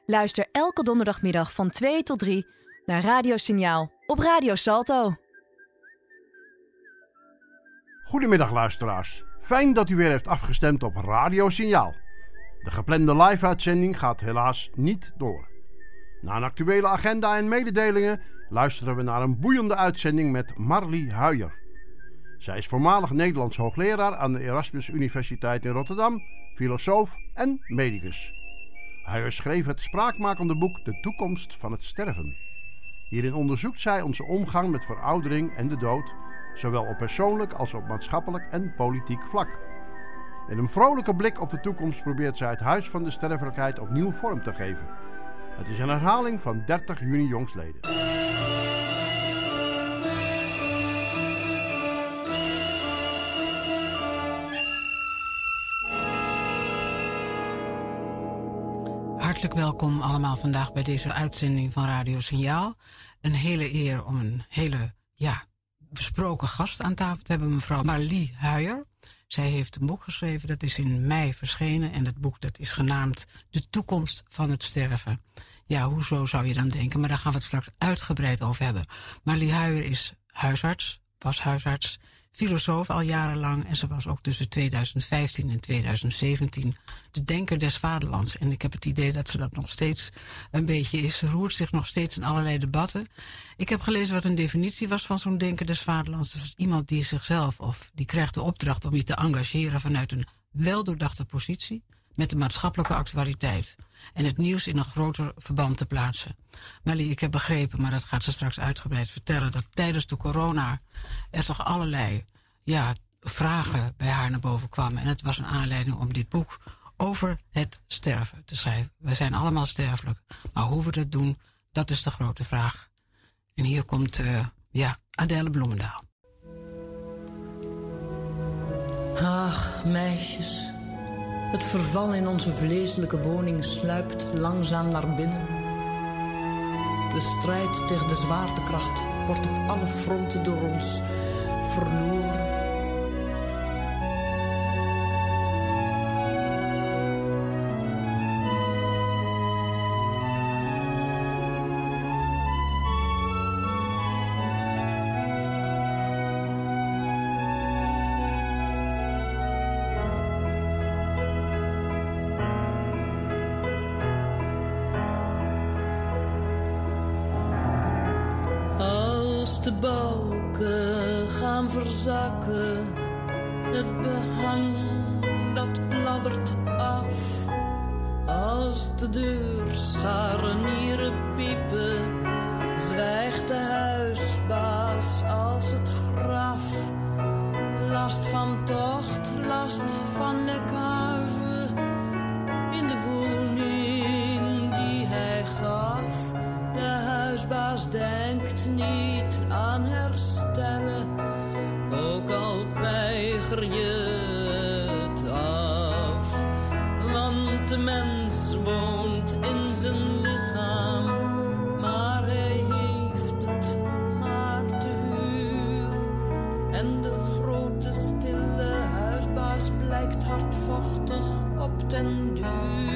Luister elke donderdagmiddag van 2 tot 3 naar Radio Signaal op Radio Salto. Goedemiddag luisteraars. Fijn dat u weer heeft afgestemd op Radio Signaal. De geplande live-uitzending gaat helaas niet door. Na een actuele agenda en mededelingen luisteren we naar een boeiende uitzending met Marlie Huijer. Zij is voormalig Nederlands hoogleraar aan de Erasmus Universiteit in Rotterdam, filosoof en medicus. Huijer schreef het spraakmakende boek De toekomst van het sterven. Hierin onderzoekt zij onze omgang met veroudering en de dood, zowel op persoonlijk als op maatschappelijk en politiek vlak. In een vrolijke blik op de toekomst probeert zij het Huis van de Sterfelijkheid opnieuw vorm te geven. Het is een herhaling van 30 juni jongstleden. Hartelijk welkom allemaal vandaag bij deze uitzending van Radio Signaal. Een hele eer om een hele besproken gast aan tafel te hebben, mevrouw Marlie Huijer. Zij heeft een boek geschreven, dat is in mei verschenen. En dat boek dat is genaamd De toekomst van het sterven. Ja, hoezo zou je dan denken, maar daar gaan we het straks uitgebreid over hebben. Marlie Huijer is huisarts, was huisarts, filosoof al jarenlang. En ze was ook tussen 2015 en 2017 de denker des vaderlands. En ik heb het idee dat ze dat nog steeds een beetje is. Ze roert zich nog steeds in allerlei debatten. Ik heb gelezen wat een definitie was van zo'n denker des vaderlands. Dus iemand die zichzelf, of die krijgt de opdracht om je te engageren vanuit een weldoordachte positie met de maatschappelijke actualiteit en het nieuws in een groter verband te plaatsen. Marlie, ik heb begrepen, maar dat gaat ze straks uitgebreid vertellen, dat tijdens de corona er toch allerlei vragen bij haar naar boven kwamen. En het was een aanleiding om dit boek over het sterven te schrijven. We zijn allemaal sterfelijk, maar hoe we dat doen, dat is de grote vraag. En hier komt Adèle Bloemendaal. Ach, meisjes. Het verval in onze vleeselijke woning sluipt langzaam naar binnen. De strijd tegen de zwaartekracht wordt op alle fronten door ons verloren. De balken gaan verzakken, het behang dat bladdert af. Als de deurscharnieren piepen, zwijgt de huisbaas als het graf. Last van tocht, last van lekkage in de woning die hij gaf. De huisbaas denkt niet aan herstellen, ook al weiger je het af. Want de mens woont in zijn lichaam, maar hij heeft het maar te huur. En de grote stille huisbaas blijkt hardvochtig op den duur.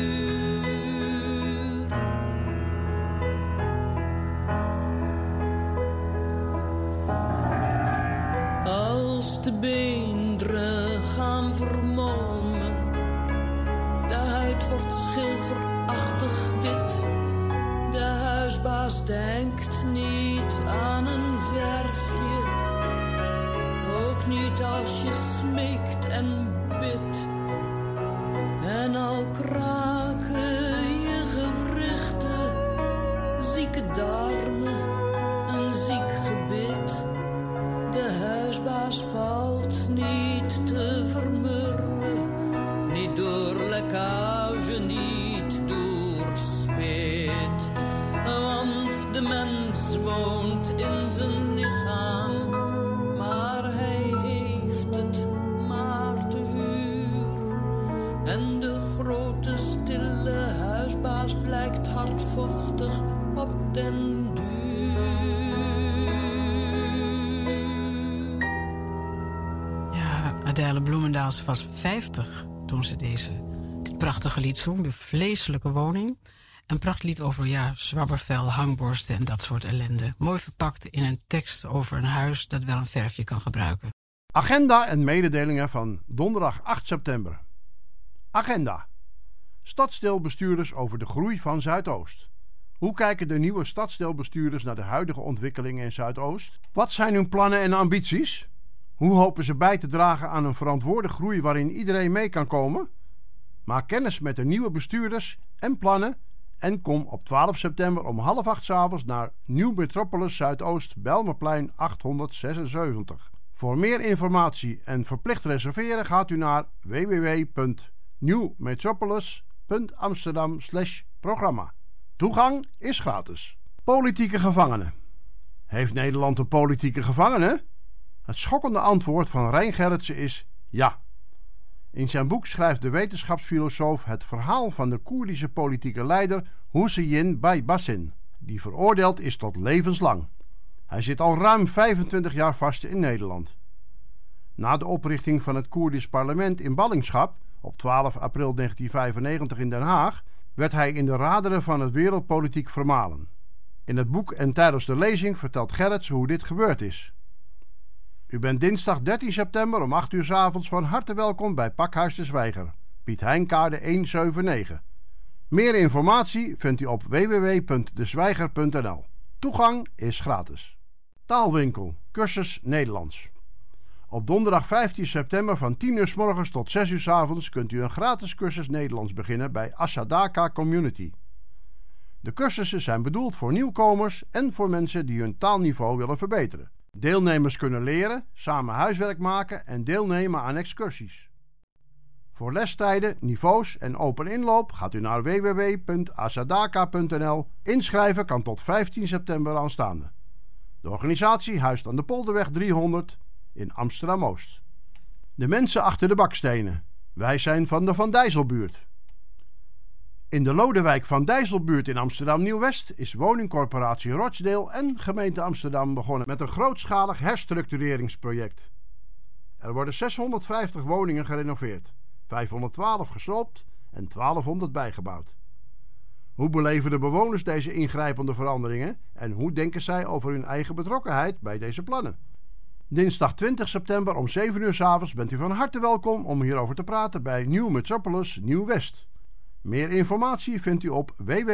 Als de beenderen gaan vermolmen, de huid wordt schilferachtig wit. De huisbaas denkt niet aan een verfje, ook niet als je smeekt en bidt. En al kraken je gewrichten, zieke darmen, een ziek gebit. De huisbaas valt niet te vermurwen, niet door lekkage, niet door spit. Want de mens woont in zijn lichaam, maar hij heeft het maar te huur. En de grote stille huisbaas blijkt hardvochtig op den duur. Adèle Bloemendaal was 50 toen ze dit prachtige lied zong, De Vleeselijke Woning. Een prachtlied over zwabbervel, hangborsten en dat soort ellende. Mooi verpakt in een tekst over een huis dat wel een verfje kan gebruiken. Agenda en mededelingen van donderdag 8 september. Agenda. Stadsdeelbestuurders over de groei van Zuidoost. Hoe kijken de nieuwe stadsdeelbestuurders naar de huidige ontwikkelingen in Zuidoost? Wat zijn hun plannen en ambities? Hoe hopen ze bij te dragen aan een verantwoorde groei waarin iedereen mee kan komen? Maak kennis met de nieuwe bestuurders en plannen en kom op 12 september om 7:30 s'avonds naar Nieuw Metropolis Zuidoost, Bijlmerplein 876. Voor meer informatie en verplicht reserveren gaat u naar www.nieuwmetropolis.amsterdam/programma. Toegang is gratis. Politieke gevangenen. Heeft Nederland een politieke gevangene? Het schokkende antwoord van Rein Gerritsen is ja. In zijn boek schrijft de wetenschapsfilosoof het verhaal van de Koerdische politieke leider Hüseyin Baybasin, die veroordeeld is tot levenslang. Hij zit al ruim 25 jaar vast in Nederland. Na de oprichting van het Koerdisch parlement in ballingschap op 12 april 1995 in Den Haag werd hij in de raderen van het wereldpolitiek vermalen. In het boek en tijdens de lezing vertelt Gerrits hoe dit gebeurd is. U bent dinsdag 13 september om 8 uur 's avonds van harte welkom bij Pakhuis de Zwijger, Piet Heinkade 179. Meer informatie vindt u op www.dezwijger.nl. Toegang is gratis. Taalwinkel, cursus Nederlands. Op donderdag 15 september van 10 uur 's morgens tot 6 uur 's avonds kunt u een gratis cursus Nederlands beginnen bij Asadaka Community. De cursussen zijn bedoeld voor nieuwkomers en voor mensen die hun taalniveau willen verbeteren. Deelnemers kunnen leren, samen huiswerk maken en deelnemen aan excursies. Voor lestijden, niveaus en open inloop gaat u naar www.asadaka.nl. Inschrijven kan tot 15 september aanstaande. De organisatie huist aan de Polderweg 300 in Amsterdam-Oost. De mensen achter de bakstenen. Wij zijn van de Van Dijsselbuurt. In de Lodewijk Van Dijsselbuurt in Amsterdam-Nieuw-West is woningcorporatie Rochdale en gemeente Amsterdam begonnen met een grootschalig herstructureringsproject. Er worden 650 woningen gerenoveerd, 512 gesloopt en 1200 bijgebouwd. Hoe beleven de bewoners deze ingrijpende veranderingen en hoe denken zij over hun eigen betrokkenheid bij deze plannen? Dinsdag 20 september om 7 uur 's avonds bent u van harte welkom om hierover te praten bij Nieuw Metropolis Nieuw-West. Meer informatie vindt u op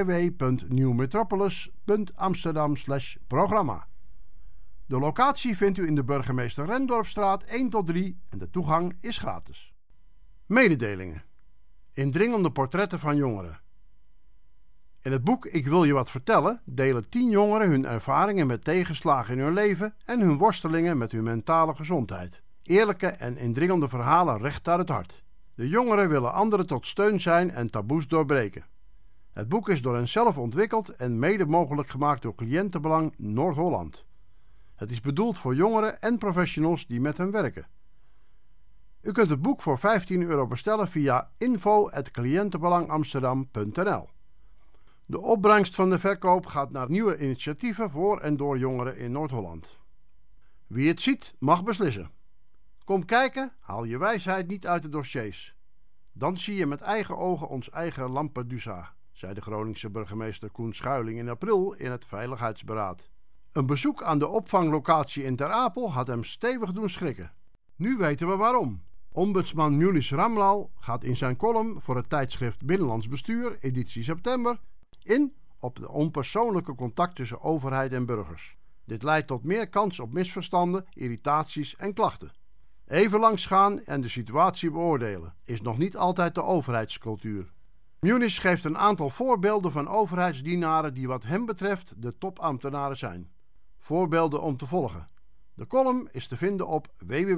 www.nieuwmetropolis.amsterdam/programma. De locatie vindt u in de Burgemeester Rendorpstraat 1-3 en de toegang is gratis. Mededelingen. Indringende portretten van jongeren. In het boek Ik wil je wat vertellen delen 10 jongeren hun ervaringen met tegenslagen in hun leven en hun worstelingen met hun mentale gezondheid. Eerlijke en indringende verhalen recht uit het hart. De jongeren willen anderen tot steun zijn en taboes doorbreken. Het boek is door hen zelf ontwikkeld en mede mogelijk gemaakt door Cliëntenbelang Noord-Holland. Het is bedoeld voor jongeren en professionals die met hen werken. U kunt het boek voor €15 bestellen via info@cliëntenbelangamsterdam.nl. De opbrengst van de verkoop gaat naar nieuwe initiatieven voor en door jongeren in Noord-Holland. Wie het ziet, mag beslissen. Kom kijken, haal je wijsheid niet uit de dossiers. Dan zie je met eigen ogen ons eigen Lampedusa, zei de Groningse burgemeester Koen Schuiling in april in het Veiligheidsberaad. Een bezoek aan de opvanglocatie in Ter Apel had hem stevig doen schrikken. Nu weten we waarom. Ombudsman Munis Ramlal gaat in zijn column voor het tijdschrift Binnenlands Bestuur, editie september, in op de onpersoonlijke contact tussen overheid en burgers. Dit leidt tot meer kans op misverstanden, irritaties en klachten. Even langs gaan en de situatie beoordelen is nog niet altijd de overheidscultuur. Munis geeft een aantal voorbeelden van overheidsdienaren die wat hem betreft de topambtenaren zijn. Voorbeelden om te volgen. De column is te vinden op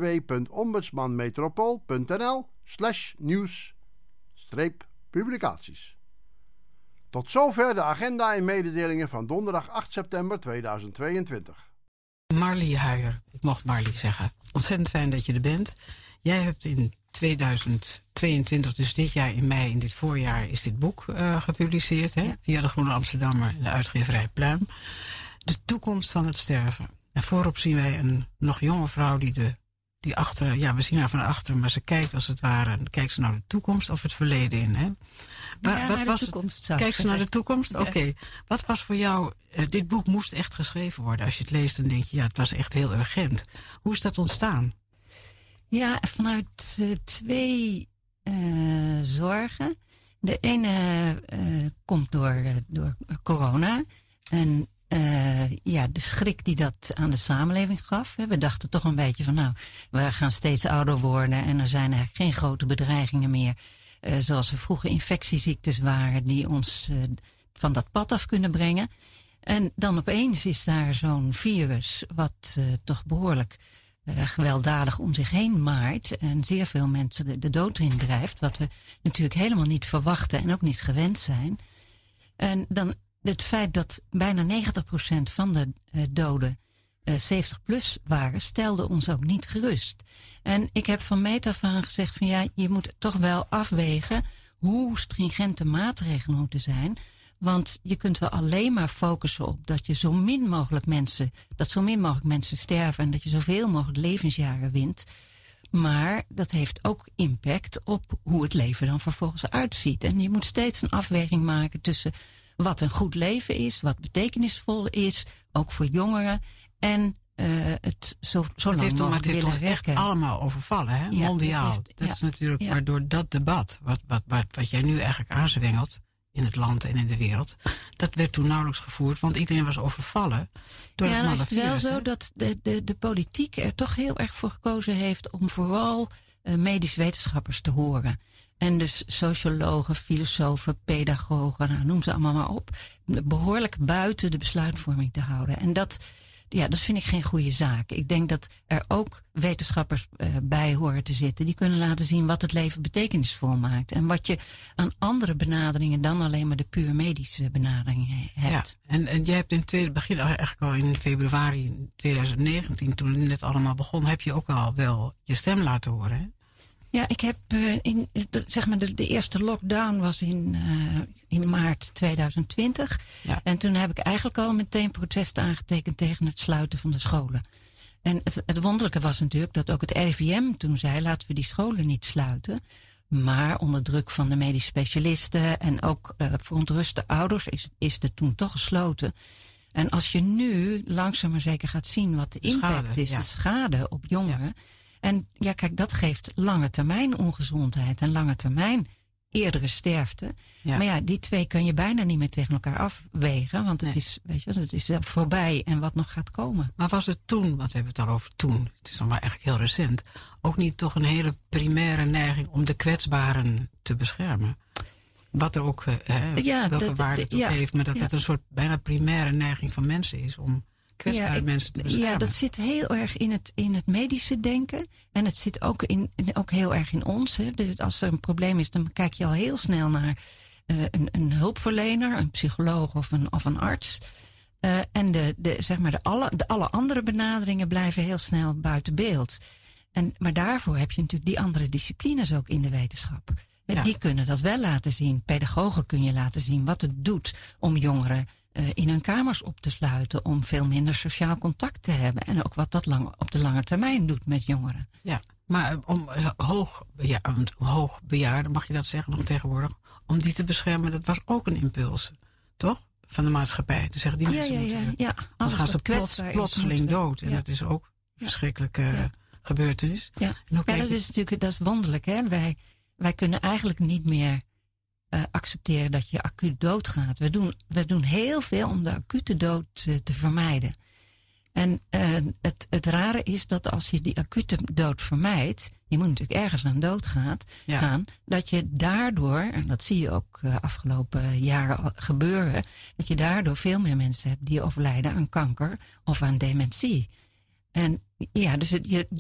www.ombudsmanmetropool.nl/nieuws-publicaties. Tot zover de agenda en mededelingen van donderdag 8 september 2022. Marlie Huijer, ik mocht Marlie zeggen. Ontzettend fijn dat je er bent. Jij hebt in 2022, dus dit jaar in mei, in dit voorjaar, is dit boek gepubliceerd. Hè? Ja. Via de Groene Amsterdammer en de uitgeverij Pluim. De toekomst van het sterven. En voorop zien wij een nog jonge vrouw die de we zien haar van achter, maar ze kijkt als het ware, kijkt ze naar de toekomst of het verleden in, hè? Naar de toekomst. Kijkt ze naar de toekomst? Ja. Oké. Wat was voor jou, dit boek moest echt geschreven worden. Als je het leest, dan denk je, het was echt heel urgent. Hoe is dat ontstaan? Ja, vanuit 2 zorgen. De ene komt door corona. En de schrik die dat aan de samenleving gaf. We dachten toch een beetje van, we gaan steeds ouder worden en er zijn eigenlijk geen grote bedreigingen meer. Zoals er vroeger infectieziektes waren die ons van dat pad af kunnen brengen. En dan opeens is daar zo'n virus wat toch behoorlijk gewelddadig om zich heen maait. En zeer veel mensen de dood in drijft. Wat we natuurlijk helemaal niet verwachten en ook niet gewend zijn. En dan het feit dat bijna 90% van de doden 70 plus waren, stelde ons ook niet gerust. En ik heb van meet af aan gezegd van je moet toch wel afwegen hoe stringent de maatregelen moeten zijn. Want je kunt wel alleen maar focussen op dat je zo min mogelijk mensen sterven en dat je zoveel mogelijk levensjaren wint. Maar dat heeft ook impact op hoe het leven dan vervolgens uitziet. En je moet steeds een afweging maken tussen wat een goed leven is, wat betekenisvol is, ook voor jongeren. En het zo lang mogelijk willen ons rekken. Echt allemaal overvallen, hè? Ja, mondiaal. Dat is natuurlijk waardoor dat debat, wat jij nu eigenlijk aanzwengelt in het land en in de wereld, dat werd toen nauwelijks gevoerd, want iedereen was overvallen door het dan is het wel virus, zo dat de politiek er toch heel erg voor gekozen heeft om vooral medisch wetenschappers te horen. En dus sociologen, filosofen, pedagogen, noem ze allemaal maar op, behoorlijk buiten de besluitvorming te houden. En dat vind ik geen goede zaak. Ik denk dat er ook wetenschappers bij horen te zitten die kunnen laten zien wat het leven betekenisvol maakt. En wat je aan andere benaderingen dan alleen maar de puur medische benaderingen hebt. Ja, en jij hebt begin eigenlijk al in februari 2019, toen het net allemaal begon, heb je ook al wel je stem laten horen, hè? Ja, ik heb de eerste lockdown was in maart 2020. Ja. En toen heb ik eigenlijk al meteen protesten aangetekend tegen het sluiten van de scholen. En het wonderlijke was natuurlijk dat ook het RIVM toen zei, laten we die scholen niet sluiten. Maar onder druk van de medisch specialisten en ook verontruste ouders is het toen toch gesloten. En als je nu langzaam maar zeker gaat zien wat de impact is, de schade op jongeren. Ja. En kijk, dat geeft lange termijn ongezondheid en lange termijn eerdere sterfte. Ja. Maar die twee kun je bijna niet meer tegen elkaar afwegen, want het is voorbij en wat nog gaat komen. Maar was het toen, want we hebben het al over toen, het is dan maar eigenlijk heel recent, ook niet toch een hele primaire neiging om de kwetsbaren te beschermen? Wat er ook, welke waarde het ook heeft, maar dat het een soort bijna primaire neiging van mensen is om kwetsbare mensen te beschermen. Ja, dat zit heel erg in het medische denken. En het zit ook heel erg in ons. Hè. Als er een probleem is, dan kijk je al heel snel naar een hulpverlener, een psycholoog of een arts. En alle andere benaderingen blijven heel snel buiten beeld. Maar daarvoor heb je natuurlijk die andere disciplines ook in de wetenschap. Ja. Die kunnen dat wel laten zien. Pedagogen kun je laten zien wat het doet om jongeren in hun kamers op te sluiten, om veel minder sociaal contact te hebben. En ook wat dat op de lange termijn doet met jongeren. Ja, maar om hoogbejaarden, mag je dat zeggen nog tegenwoordig, om die te beschermen, dat was ook een impuls, toch? Van de maatschappij. Te zeggen, die mensen anders gaan ze plotseling dood. En dat is ook een verschrikkelijke gebeurtenis. Ja, dat is wonderlijk, hè? Wij kunnen eigenlijk niet meer accepteren dat je acuut doodgaat. We doen heel veel om de acute dood te vermijden. En het rare is dat als je die acute dood vermijdt, je moet natuurlijk ergens aan dood gaan, dat je daardoor, en dat zie je ook afgelopen jaren gebeuren, dat je daardoor veel meer mensen hebt die overlijden aan kanker of aan dementie. En dus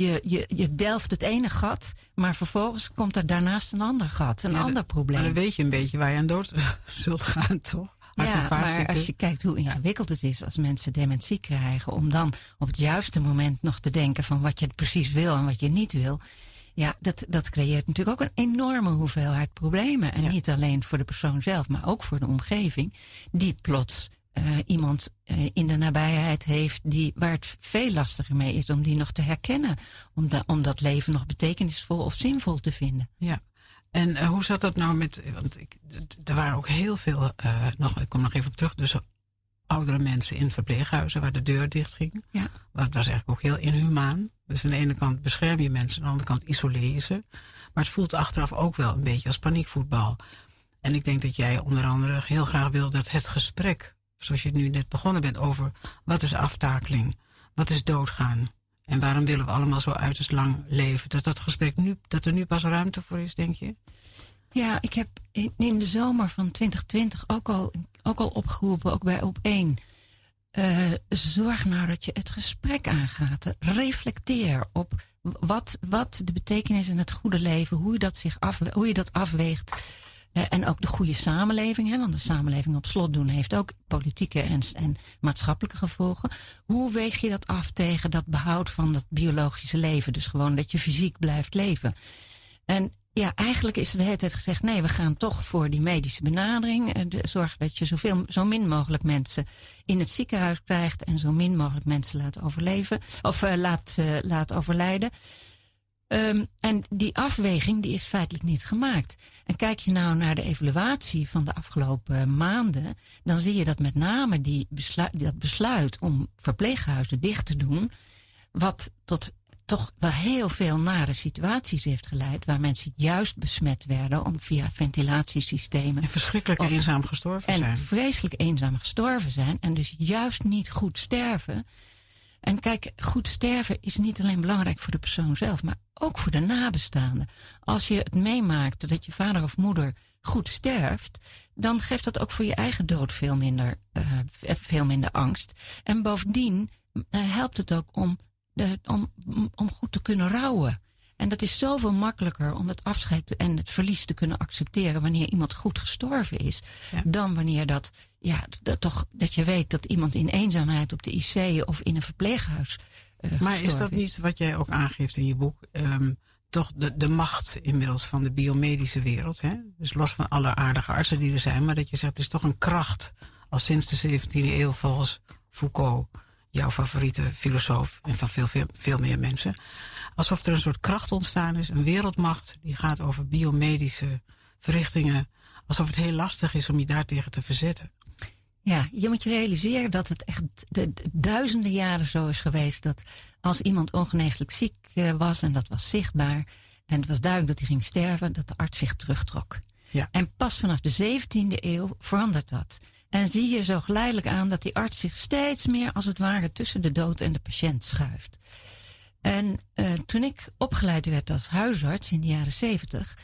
je delft het ene gat, maar vervolgens komt er daarnaast een ander gat, een ander probleem. Maar dan weet je een beetje waar je aan dood zult gaan, toch? Maar als je kijkt hoe ingewikkeld het is als mensen dementie krijgen, om dan op het juiste moment nog te denken van wat je precies wil en wat je niet wil. Ja, dat creëert natuurlijk ook een enorme hoeveelheid problemen. En niet alleen voor de persoon zelf, maar ook voor de omgeving, die plots iemand in de nabijheid heeft waar het veel lastiger mee is om die nog te herkennen. Om dat leven nog betekenisvol of zinvol te vinden. Ja. En hoe zat dat nou met... Want er waren ook heel veel... ik kom nog even op terug. Dus oudere mensen in verpleeghuizen waar de deur dicht ging. Ja. Dat was eigenlijk ook heel inhumaan. Dus aan de ene kant bescherm je mensen, aan de andere kant isoleer je ze. Maar het voelt achteraf ook wel een beetje als paniekvoetbal. En ik denk dat jij onder andere heel graag wil dat het gesprek, zoals je nu net begonnen bent over wat is aftakeling, wat is doodgaan en waarom willen we allemaal zo uiterst lang leven. Dat gesprek dat er nu pas ruimte voor is, denk je? Ja, ik heb in de zomer van 2020 ook al opgeroepen, ook bij Op1. Zorg nou dat je het gesprek aangaat. Reflecteer op wat de betekenis in het goede leven, hoe je dat afweegt. En ook de goede samenleving, want de samenleving op slot doen heeft ook politieke en maatschappelijke gevolgen. Hoe weeg je dat af tegen dat behoud van dat biologische leven? Dus gewoon dat je fysiek blijft leven. En ja, eigenlijk is er de hele tijd gezegd, nee, we gaan toch voor die medische benadering. Zorg dat je zo min mogelijk mensen in het ziekenhuis krijgt en zo min mogelijk mensen laat overleven of laat overlijden. En die afweging die is feitelijk niet gemaakt. En kijk je nou naar de evaluatie van de afgelopen maanden, dan zie je dat met name dat besluit om verpleeghuizen dicht te doen, wat tot toch wel heel veel nare situaties heeft geleid, waar mensen juist besmet werden via ventilatiesystemen. En verschrikkelijk eenzaam gestorven zijn. En vreselijk eenzaam gestorven zijn en dus juist niet goed sterven. En kijk, goed sterven is niet alleen belangrijk voor de persoon zelf, maar ook voor de nabestaanden. Als je het meemaakt dat je vader of moeder goed sterft, dan geeft dat ook voor je eigen dood veel minder angst. En bovendien helpt het ook om goed te kunnen rouwen. En dat is zoveel makkelijker om het afscheid en het verlies te kunnen accepteren wanneer iemand goed gestorven is. Ja. Dan wanneer dat je weet dat iemand in eenzaamheid op de IC of in een verpleeghuis maar is dat niet wat jij ook aangeeft in je boek? Toch de macht inmiddels van de biomedische wereld. Hè? Dus los van alle aardige artsen die er zijn. Maar dat je zegt, het is toch een kracht. Al sinds de 17e eeuw volgens Foucault, jouw favoriete filosoof en van veel meer mensen. Alsof er een soort kracht ontstaan is. Een wereldmacht die gaat over biomedische verrichtingen. Alsof het heel lastig is om je daartegen te verzetten. Ja, je moet je realiseren dat het echt de duizenden jaren zo is geweest dat als iemand ongeneeslijk ziek was en dat was zichtbaar en het was duidelijk dat hij ging sterven, dat de arts zich terugtrok. Ja. En pas vanaf de 17e eeuw verandert dat. En zie je zo geleidelijk aan dat die arts zich steeds meer als het ware tussen de dood en de patiënt schuift. En toen ik opgeleid werd als huisarts in de jaren 70...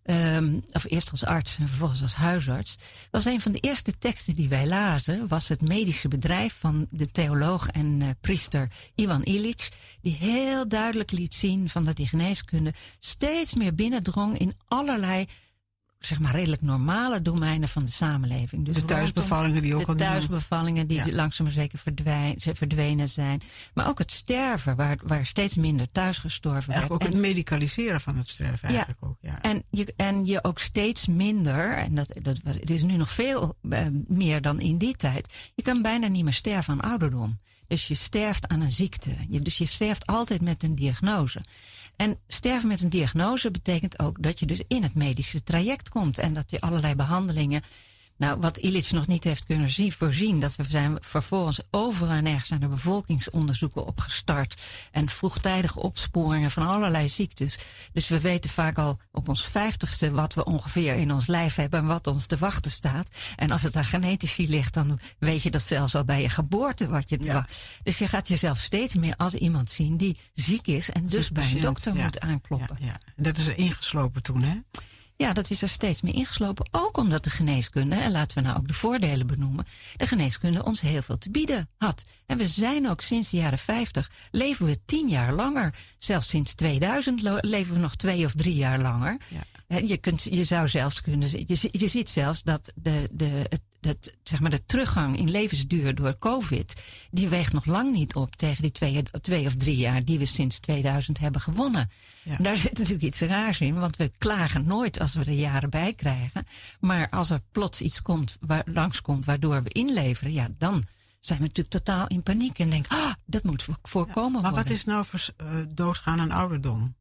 of eerst als arts en vervolgens als huisarts, was een van de eerste teksten die wij lazen, was het medische bedrijf van de theoloog en priester Ivan Illich, die heel duidelijk liet zien van dat die geneeskunde steeds meer binnendrong in allerlei, zeg maar, redelijk normale domeinen van de samenleving. Dus de thuisbevallingen die ook al. De thuisbevallingen die langzaam maar zeker verdwenen zijn. Maar ook het sterven, waar steeds minder thuis gestorven werd. Ook het medicaliseren van het sterven eigenlijk ook. Ja. En je ook steeds minder, en het is nu nog veel meer dan in die tijd, je kan bijna niet meer sterven aan ouderdom. Dus je sterft aan een ziekte. Dus je sterft altijd met een diagnose. En sterven met een diagnose betekent ook dat je dus in het medische traject komt. En dat je allerlei behandelingen, nou, wat Illich nog niet heeft kunnen voorzien, dat we zijn vervolgens overal en ergens aan de bevolkingsonderzoeken opgestart. En vroegtijdige opsporingen van allerlei ziektes. Dus we weten vaak al op ons 50ste wat we ongeveer in ons lijf hebben en wat ons te wachten staat. En als het aan genetici ligt, dan weet je dat zelfs al bij je geboorte wat je te wachten. Dus je gaat jezelf steeds meer als iemand zien die ziek is en dus bij een dokter moet aankloppen. Ja. En dat is er ingeslopen toen, hè? Ja, dat is er steeds meer ingeslopen. Ook omdat de geneeskunde, en laten we nou ook de voordelen benoemen, de geneeskunde ons heel veel te bieden had. En we zijn ook sinds de jaren 50, leven we 10 jaar langer. Zelfs sinds 2000 leven we nog 2 of 3 jaar langer. Ja. Je zou zelfs kunnen, je ziet zelfs dat de teruggang in levensduur door COVID, die weegt nog lang niet op tegen die 2 of 3 jaar die we sinds 2000 hebben gewonnen. Ja. Daar zit natuurlijk iets raars in, want we klagen nooit als we er jaren bij krijgen. Maar als er plots iets langskomt waardoor we inleveren, ja, dan zijn we natuurlijk totaal in paniek en denken, dat moet voorkomen worden. Maar wat is nou doodgaan aan ouderdom?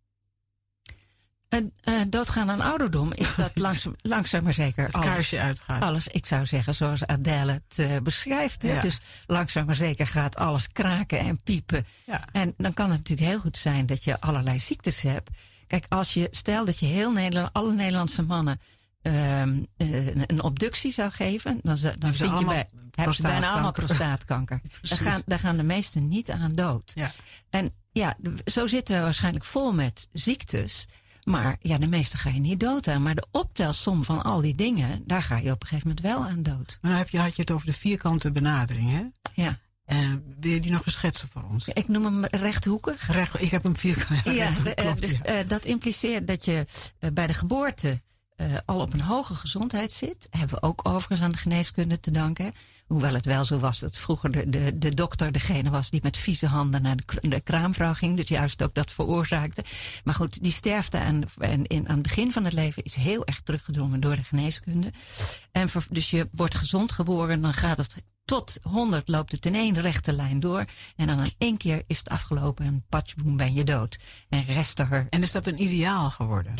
Doodgaan aan ouderdom is dat langzaam maar zeker het kaarsje uitgaat. Alles, ik zou zeggen zoals Adele het beschrijft. Ja. Dus langzaam maar zeker gaat alles kraken en piepen. Ja. En dan kan het natuurlijk heel goed zijn dat je allerlei ziektes hebt. Kijk, stel dat je alle Nederlandse mannen een obductie zou geven, dan vind je hebben ze bijna allemaal prostaatkanker. Daar gaan de meesten niet aan dood. Ja. En ja, zo zitten we waarschijnlijk vol met ziektes. Maar ja, de meeste ga je niet dood aan. Maar de optelsom van al die dingen, daar ga je op een gegeven moment wel aan dood. Maar dan had je het over de vierkante benadering, hè? Ja. Wil je die nog eens schetsen voor ons? Ik noem hem rechthoekig. Ik heb hem vierkant. Dat impliceert dat je bij de geboorte al op een hoge gezondheid zit. Hebben we ook overigens aan de geneeskunde te danken. Hoewel het wel zo was dat vroeger de dokter degene was die met vieze handen naar de kraamvrouw ging. Dus juist ook dat veroorzaakte. Maar goed, die sterfte aan het begin van het leven is heel erg teruggedrongen door de geneeskunde. Dus je wordt gezond geboren, dan gaat het tot 100 loopt het in 1 rechte lijn door. En dan in 1 keer is het afgelopen en patchboom ben je dood. En is dat een ideaal geworden?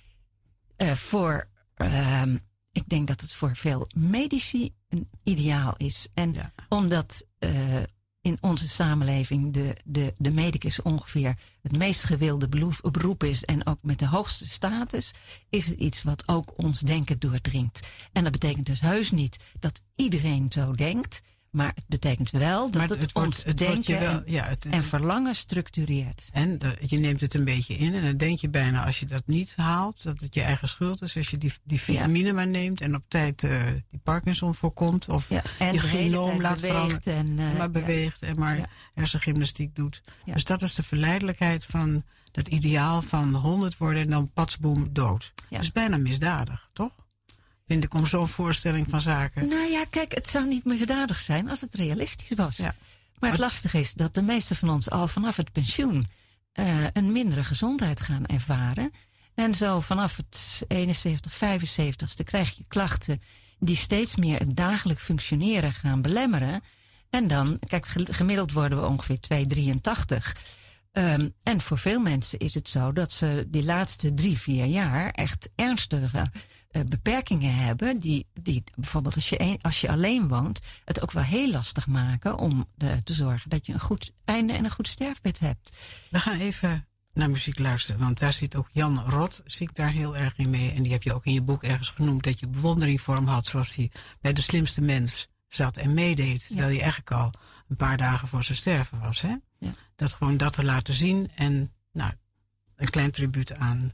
Ik denk dat het voor veel medici een ideaal is. En omdat in onze samenleving de medicus ongeveer het meest gewilde beroep is en ook met de hoogste status, is het iets wat ook ons denken doordringt. En dat betekent dus heus niet dat iedereen zo denkt. Maar het betekent wel dat het ons denken en verlangen structureert. En je neemt het een beetje in en dan denk je bijna als je dat niet haalt, dat het je eigen schuld is. Als je die vitamine maar neemt en op tijd die Parkinson voorkomt. Of je genoom laat veranderen. Maar beweegt en maar hersengymnastiek doet. Ja. Dus dat is de verleidelijkheid van dat ideaal van 100 worden en dan patsboom dood. Ja. Dat is bijna misdadig, toch? Vind ik om zo'n voorstelling van zaken. Nou ja, kijk, het zou niet misdadig zijn als het realistisch was. Ja. Maar het lastige is dat de meesten van ons al vanaf het pensioen een mindere gezondheid gaan ervaren. En zo vanaf het 71, 75ste krijg je klachten die steeds meer het dagelijk functioneren gaan belemmeren. En dan, kijk, gemiddeld worden we ongeveer 2,83. En voor veel mensen is het zo dat ze die laatste 3-4 jaar echt ernstige beperkingen hebben. Die bijvoorbeeld als je alleen woont, het ook wel heel lastig maken om te zorgen dat je een goed einde en een goed sterfbed hebt. We gaan even naar muziek luisteren, want daar zit ook Jan Rot, zie ik daar heel erg in mee. En die heb je ook in je boek ergens genoemd, dat je bewondering voor hem had, zoals hij bij De Slimste Mens zat en meedeed. Terwijl hij eigenlijk al een paar dagen voor zijn sterven was, hè? Ja. Dat te laten zien en nou, een klein tribuut aan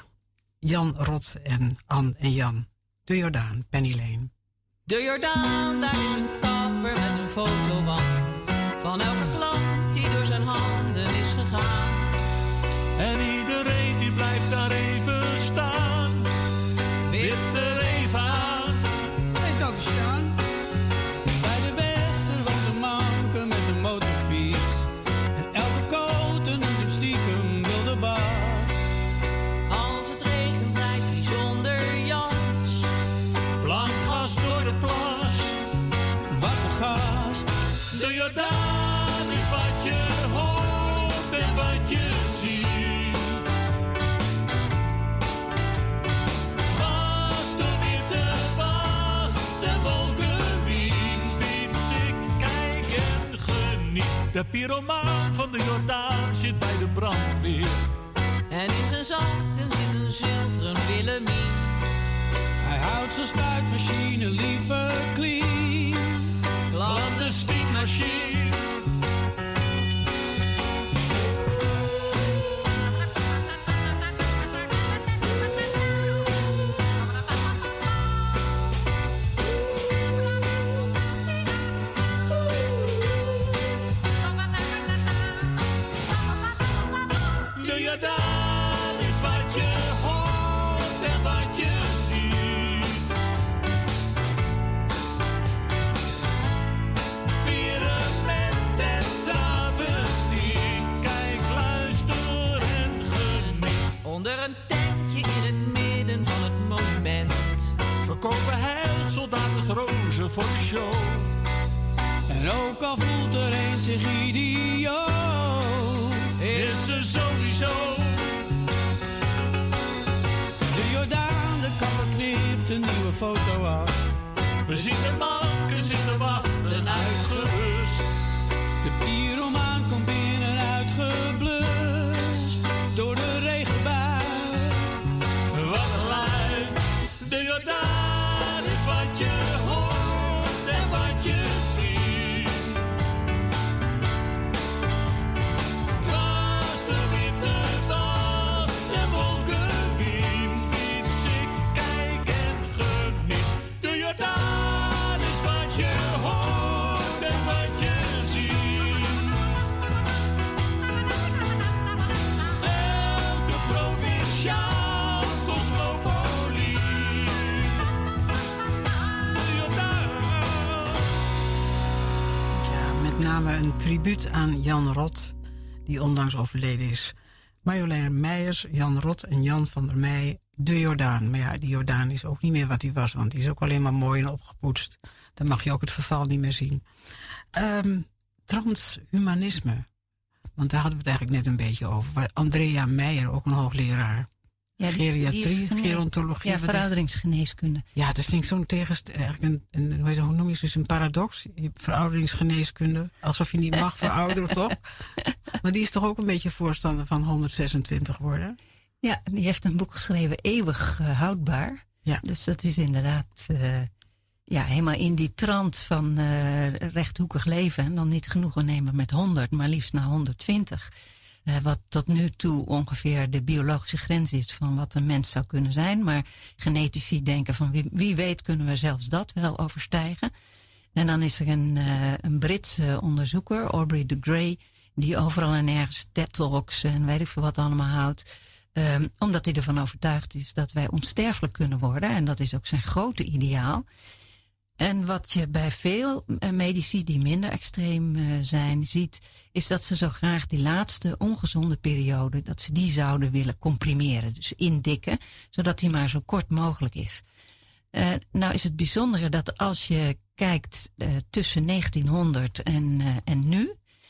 Jan Rot en Anne en Jan. De Jordaan, Penny Lane. De Jordaan, daar is een kapper met een fotowand van elke klant die door zijn handen is gegaan. En iedereen die blijft daar even staan, wipt er even aan. Hey, tante Sjaan. Bij de Wester woont een manke met een motorfiets. En elke koten noemt hem stiekem wilde baas. Als het regent rijdt hij zonder jas. Plankgas door de plas. Wat een gast. De Jordaan is wat je hoort en wat je ziet. Dwars door witte was en wolkenwiet. Fiets ik, kijk en geniet. De pyromaan van de Jordaan zit bij de brandweer. En in zijn zakken zit een zilveren Willemien. Hij houdt zijn spuitmachine liever clean. Clandestien machine. De Jordaan is wat je hoort en wat je ziet. pauze voor de show. En ook al voelt er een zich idioot, Is er sowieso. de Jordaan, de kapper knipt een nieuwe foto af. We zien de manken zitten wachten uitgerust. De pyromaan komt binnen uitgeblust door de regenbui. Wat een lui. De Jordaan is wat je hoort en wat je ziet. Dwars de witte was en wolkenwind fiets ik, kijk en geniet. De Jordaan is wat je hoort en wat je ziet. Elke provinciaal cosmopoliet. De Jordaan. Ja, met name een tribuut aan Jan Rot, die onlangs overleden is. Marjolein Meijers, Jan Rot en Jan van der Meij, de Jordaan. Maar ja, die Jordaan is ook niet meer wat hij was, want die is ook alleen maar mooi en opgepoetst. Dan mag je ook het verval niet meer zien. Transhumanisme. Want daar hadden we het eigenlijk net een beetje over. Waar Andrea Meijer, ook een hoogleraar. Ja, Geriatrie, gerontologie. Ja, verouderingsgeneeskunde. Ja, dat vind ik zo'n eigenlijk hoe noem je het, dus een paradox. Verouderingsgeneeskunde. Alsof je niet mag verouderen, toch? Maar die is toch ook een beetje voorstander van 126 worden? Ja, die heeft een boek geschreven, Eeuwig houdbaar. Ja. Dus dat is inderdaad helemaal in die trant van rechthoekig leven. En dan niet genoegen nemen met 100, maar liefst naar 120. Wat tot nu toe ongeveer de biologische grens is van wat een mens zou kunnen zijn. Maar genetici denken van wie weet kunnen we zelfs dat wel overstijgen. En dan is er een Britse onderzoeker, Aubrey de Grey, die overal en ergens TED-talks en weet ik veel wat allemaal houdt. Omdat hij ervan overtuigd is dat wij onsterfelijk kunnen worden. En dat is ook zijn grote ideaal. En wat je bij veel medici die minder extreem zijn ziet, is dat ze zo graag die laatste ongezonde periode, dat ze die zouden willen comprimeren. Dus indikken, zodat die maar zo kort mogelijk is. Nou is het bijzondere dat als je kijkt tussen 1900 en nu,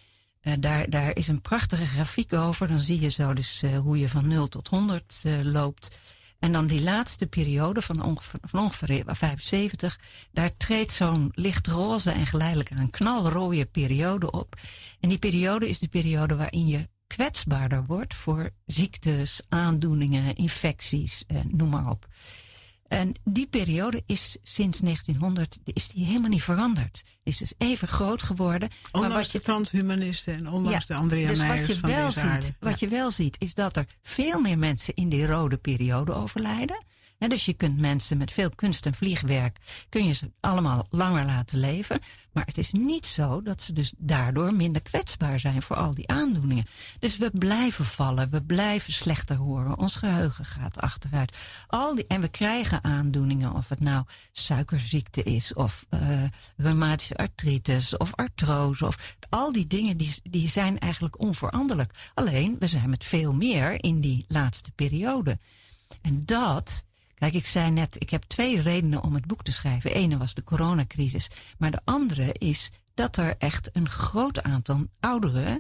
daar is een prachtige grafiek over. Dan zie je zo dus hoe je van 0 tot 100 loopt. En dan die laatste periode van ongeveer 75, daar treedt zo'n lichtroze en geleidelijk een knalrode periode op. En die periode is de periode waarin je kwetsbaarder wordt voor ziektes, aandoeningen, infecties, noem maar op. En die periode is sinds 1900 is die helemaal niet veranderd. Is dus even groot geworden. Ondanks de transhumanisten en ondanks de Andrea Meijers van deze aarde. Wat je wel ziet, is dat er veel meer mensen in die rode periode overlijden. En dus je kunt mensen met veel kunst en vliegwerk, kun je ze allemaal langer laten leven. Maar het is niet zo dat ze dus daardoor minder kwetsbaar zijn voor al die aandoeningen. Dus we blijven vallen, we blijven slechter horen. Ons geheugen gaat achteruit. En we krijgen aandoeningen, of het nou suikerziekte is, of reumatische artritis, of artrose. Of al die dingen die zijn eigenlijk onveranderlijk. Alleen, we zijn met veel meer in die laatste periode. En dat... Kijk, ik zei net, ik heb 2 redenen om het boek te schrijven. De ene was de coronacrisis. Maar de andere is dat er echt een groot aantal ouderen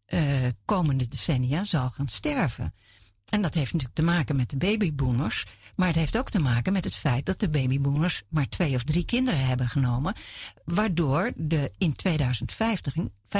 komende decennia zal gaan sterven. En dat heeft natuurlijk te maken met de babyboomers. Maar het heeft ook te maken met het feit dat de babyboomers maar 2 of 3 kinderen hebben genomen. Waardoor in 2050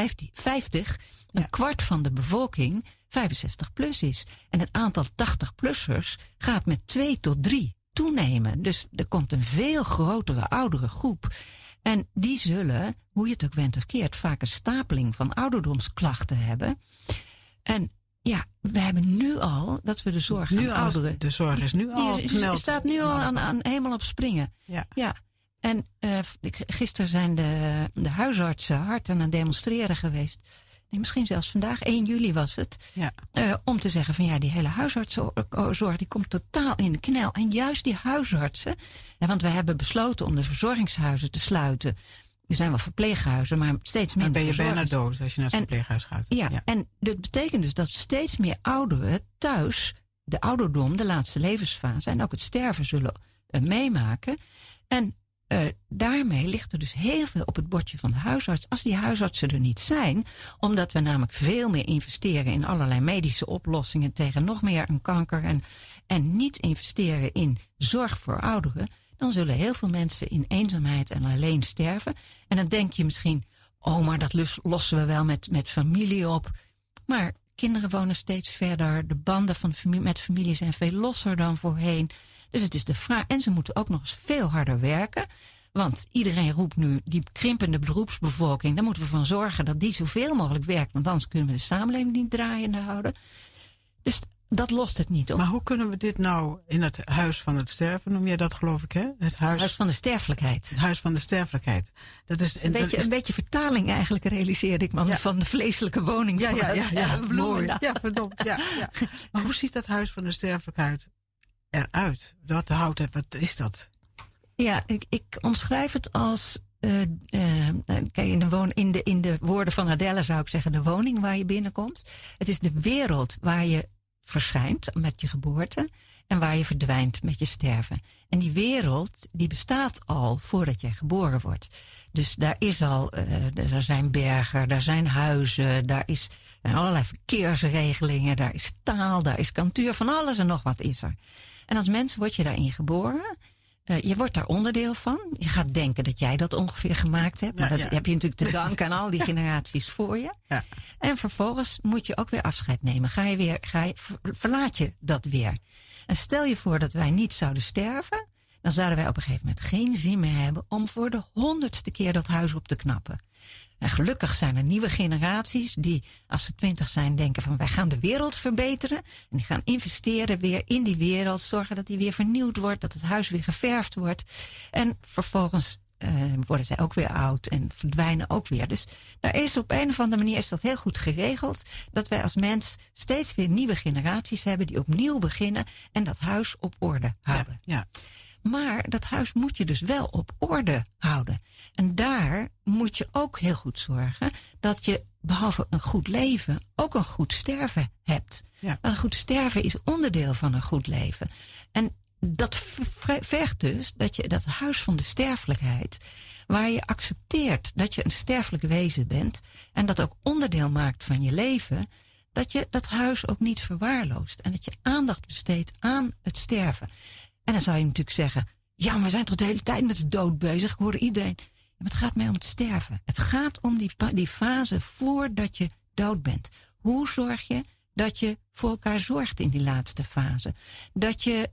een kwart van de bevolking 65 plus is. En het aantal 80-plussers gaat met 2 tot 3 toenemen. Dus er komt een veel grotere oudere groep. En die zullen, hoe je het ook went of keert, vaak een stapeling van ouderdomsklachten hebben. En ja, we hebben nu al dat we de zorg aan ouderen... De zorg is nu al Die staat nu al aan helemaal op springen. Ja. En gisteren zijn de huisartsen hard aan het demonstreren geweest. Nee, misschien zelfs vandaag, 1 juli was het. Ja. Om te zeggen van ja, die hele huisartsenzorg die komt totaal in de knel. En juist die huisartsen, want we hebben besloten om de verzorgingshuizen te sluiten. Er zijn wel verpleeghuizen, maar steeds minder. Dan ben je bijna dood als je naar het verpleeghuis gaat. Ja, en dat betekent dus dat steeds meer ouderen thuis de ouderdom, de laatste levensfase en ook het sterven zullen meemaken. En daarmee ligt er dus heel veel op het bordje van de huisarts. Als die huisartsen er niet zijn, omdat we namelijk veel meer investeren in allerlei medische oplossingen tegen nog meer een kanker en niet investeren in zorg voor ouderen, dan zullen heel veel mensen in eenzaamheid en alleen sterven. En dan denk je misschien, maar dat lossen we wel met familie op. Maar kinderen wonen steeds verder. De banden met familie zijn veel losser dan voorheen. Dus het is de vraag. En ze moeten ook nog eens veel harder werken. Want iedereen roept nu die krimpende beroepsbevolking. Daar moeten we van zorgen dat die zoveel mogelijk werkt. Want anders kunnen we de samenleving niet draaiende houden. Dus dat lost het niet op. Maar hoe kunnen we dit nou in het huis van het sterven, noem jij dat geloof ik, hè? Het huis van de sterfelijkheid. Het huis van de sterfelijkheid. Dat is een beetje vertaling eigenlijk, realiseerde ik me, van de vleeselijke woning. Ja, mooi. Ja, verdomd. Ja. Maar hoe ziet dat huis van de sterfelijkheid eruit? Wat is dat? Ja, ik omschrijf het als kijk, in de woorden van Adele zou ik zeggen de woning waar je binnenkomt. Het is de wereld waar je verschijnt met je geboorte en waar je verdwijnt met je sterven. En die wereld die bestaat al voordat jij geboren wordt. Dus daar is al, er zijn bergen, daar zijn huizen, daar zijn allerlei verkeersregelingen, daar is taal, daar is kantuur, van alles en nog wat is er. En als mens word je daarin geboren. Je wordt daar onderdeel van. Je gaat denken dat jij dat ongeveer gemaakt hebt. Maar dat heb je natuurlijk te danken aan al die generaties voor je. Ja. En vervolgens moet je ook weer afscheid nemen. Verlaat je dat weer. En stel je voor dat wij niet zouden sterven. Dan zouden wij op een gegeven moment geen zin meer hebben om voor de 100ste keer dat huis op te knappen. En gelukkig zijn er nieuwe generaties die, als ze 20 zijn, denken van wij gaan de wereld verbeteren. En die gaan investeren weer in die wereld, zorgen dat die weer vernieuwd wordt, dat het huis weer geverfd wordt. En vervolgens worden zij ook weer oud en verdwijnen ook weer. Dus daar is op een of andere manier is dat heel goed geregeld, dat wij als mens steeds weer nieuwe generaties hebben die opnieuw beginnen en dat huis op orde houden. Ja. Maar dat huis moet je dus wel op orde houden. En daar moet je ook heel goed zorgen dat je behalve een goed leven ook een goed sterven hebt. Ja. Want een goed sterven is onderdeel van een goed leven. En dat vergt dus dat je dat huis van de sterfelijkheid, waar je accepteert dat je een sterfelijk wezen bent en dat ook onderdeel maakt van je leven, dat je dat huis ook niet verwaarloost. En dat je aandacht besteedt aan het sterven. En dan zou je natuurlijk zeggen, ja, maar we zijn toch de hele tijd met de dood bezig. Ik hoorde iedereen. Ja, maar het gaat mij om het sterven. Het gaat om die fase voordat je dood bent. Hoe zorg je dat je voor elkaar zorgt in die laatste fase? Dat je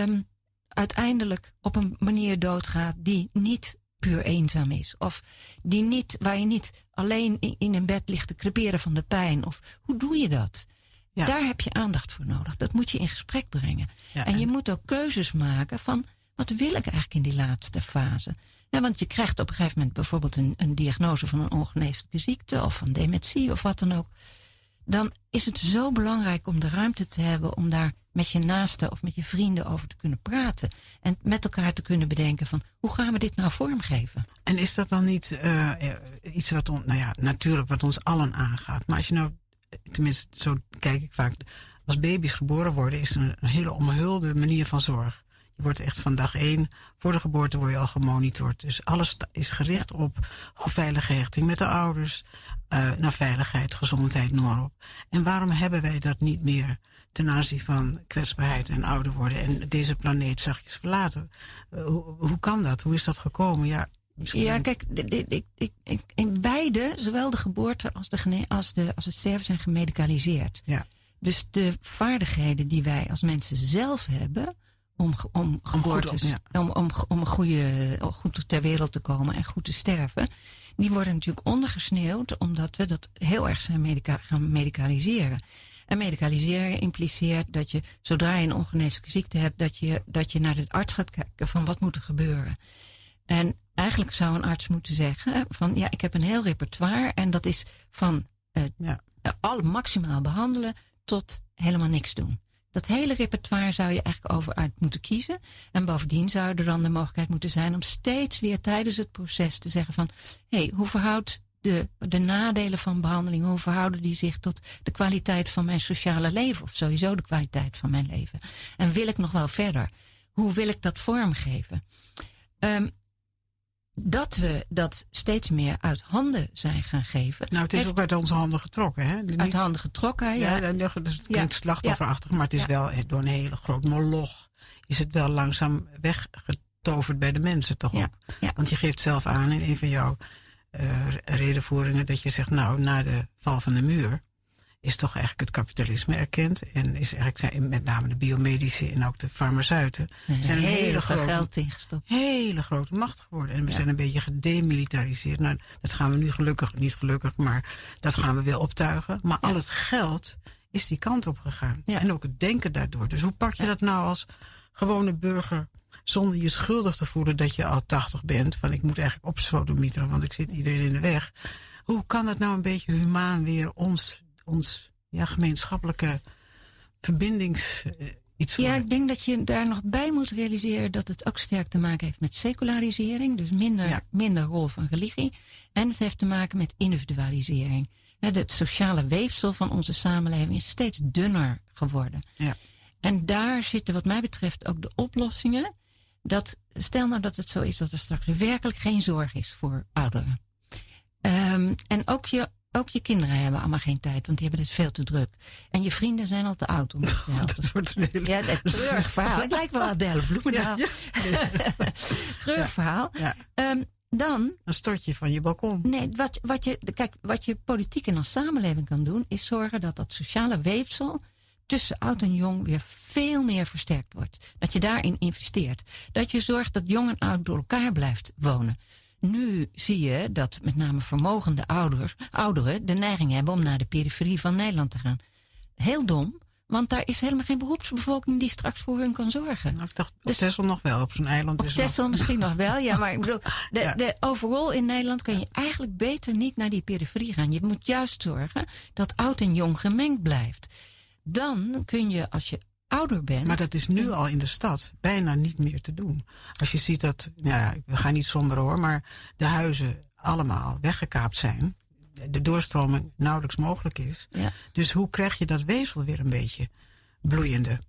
uiteindelijk op een manier doodgaat die niet puur eenzaam is. Of waar je niet alleen in een bed ligt te creperen van de pijn. Of hoe doe je dat? Ja. Daar heb je aandacht voor nodig. Dat moet je in gesprek brengen. Ja, en je moet ook keuzes maken van, wat wil ik eigenlijk in die laatste fase? Ja, want je krijgt op een gegeven moment bijvoorbeeld een diagnose van een ongeneeslijke ziekte of van dementie of wat dan ook. Dan is het zo belangrijk om de ruimte te hebben om daar met je naasten of met je vrienden over te kunnen praten. En met elkaar te kunnen bedenken van, hoe gaan we dit nou vormgeven? En is dat dan niet iets wat natuurlijk wat ons allen aangaat. Maar als je nou, tenminste zo kijk ik vaak, als baby's geboren worden is er een hele omhulde manier van zorg. Je wordt echt van dag 1, voor de geboorte word je al gemonitord. Dus alles is gericht op veilige hechting met de ouders, naar veiligheid, gezondheid, noem maar op. En waarom hebben wij dat niet meer ten aanzien van kwetsbaarheid en ouder worden en deze planeet zachtjes verlaten? Hoe kan dat? Hoe is dat gekomen? Ja, kijk, in beide, zowel de geboorte als het sterven, zijn gemedicaliseerd. Ja. Dus de vaardigheden die wij als mensen zelf hebben om goed ter wereld te komen en goed te sterven, die worden natuurlijk ondergesneeuwd omdat we dat heel erg zijn gaan medicaliseren. En medicaliseren impliceert dat je, zodra je een ongeneeslijke ziekte hebt, dat je naar de arts gaat kijken van wat moet er gebeuren. En eigenlijk zou een arts moeten zeggen van ja, ik heb een heel repertoire en dat is van alle maximaal behandelen tot helemaal niks doen. Dat hele repertoire zou je eigenlijk uit moeten kiezen. En bovendien zou er dan de mogelijkheid moeten zijn om steeds weer tijdens het proces te zeggen van, hoe verhoudt de nadelen van behandeling, hoe verhouden die zich tot de kwaliteit van mijn sociale leven of sowieso de kwaliteit van mijn leven? En wil ik nog wel verder? Hoe wil ik dat vormgeven? dat we dat steeds meer uit handen zijn gaan geven. Nou, het is ook uit onze handen getrokken, hè? Uit handen getrokken, ja. Dus het klinkt slachtofferachtig, maar het is wel door een hele groot moloch. Is het wel langzaam weggetoverd bij de mensen toch ook? Ja. Want je geeft zelf aan in een van jouw redenvoeringen dat je zegt, nou, na de val van de muur is toch eigenlijk het kapitalisme erkend. En is eigenlijk met name de biomedische en ook de farmaceuten zijn een hele grote geld ingestopt. Hele grote macht geworden. En we zijn een beetje gedemilitariseerd. Nou, dat gaan we nu niet gelukkig, maar dat gaan we weer optuigen. Maar al het geld is die kant op gegaan. Ja. En ook het denken daardoor. Dus hoe pak je dat nou als gewone burger zonder je schuldig te voelen dat je al 80 bent? Van ik moet eigenlijk opsodemieteren, want ik zit iedereen in de weg. Hoe kan dat nou een beetje humaan weer ons gemeenschappelijke verbindings iets worden? Ja, ik denk dat je daar nog bij moet realiseren dat het ook sterk te maken heeft met secularisering. Dus minder rol van religie. En het heeft te maken met individualisering. Het sociale weefsel van onze samenleving is steeds dunner geworden. Ja. En daar zitten wat mij betreft ook de oplossingen. Stel nou dat het zo is dat er straks werkelijk geen zorg is voor ouderen. En ook je kinderen hebben allemaal geen tijd, want die hebben het veel te druk. En je vrienden zijn al te oud om het te helpen. Dat wordt een hele... Ja, dat treurig verhaal. Het lijkt wel Adèle Bloemendaal. Ja. Treurig verhaal. Ja. Dan een stortje van je balkon. Nee, wat je politiek en als samenleving kan doen, is zorgen dat dat sociale weefsel tussen oud en jong weer veel meer versterkt wordt. Dat je daarin investeert. Dat je zorgt dat jong en oud door elkaar blijft wonen. Nu zie je dat met name vermogende ouderen de neiging hebben om naar de periferie van Nederland te gaan. Heel dom, want daar is helemaal geen beroepsbevolking die straks voor hun kan zorgen. Nou, ik dacht op Texel nog wel, op zo'n eiland. Op Texel misschien nog wel, ja, maar ik bedoel, de overall in Nederland kan je eigenlijk beter niet naar die periferie gaan. Je moet juist zorgen dat oud en jong gemengd blijft. Dan kun je, als je ouder bent... Maar dat is nu al in de stad bijna niet meer te doen. Als je ziet dat, we gaan niet somber hoor, maar de huizen allemaal weggekaapt zijn. De doorstroming nauwelijks mogelijk is. Ja. Dus hoe krijg je dat weefsel weer een beetje bloeiende?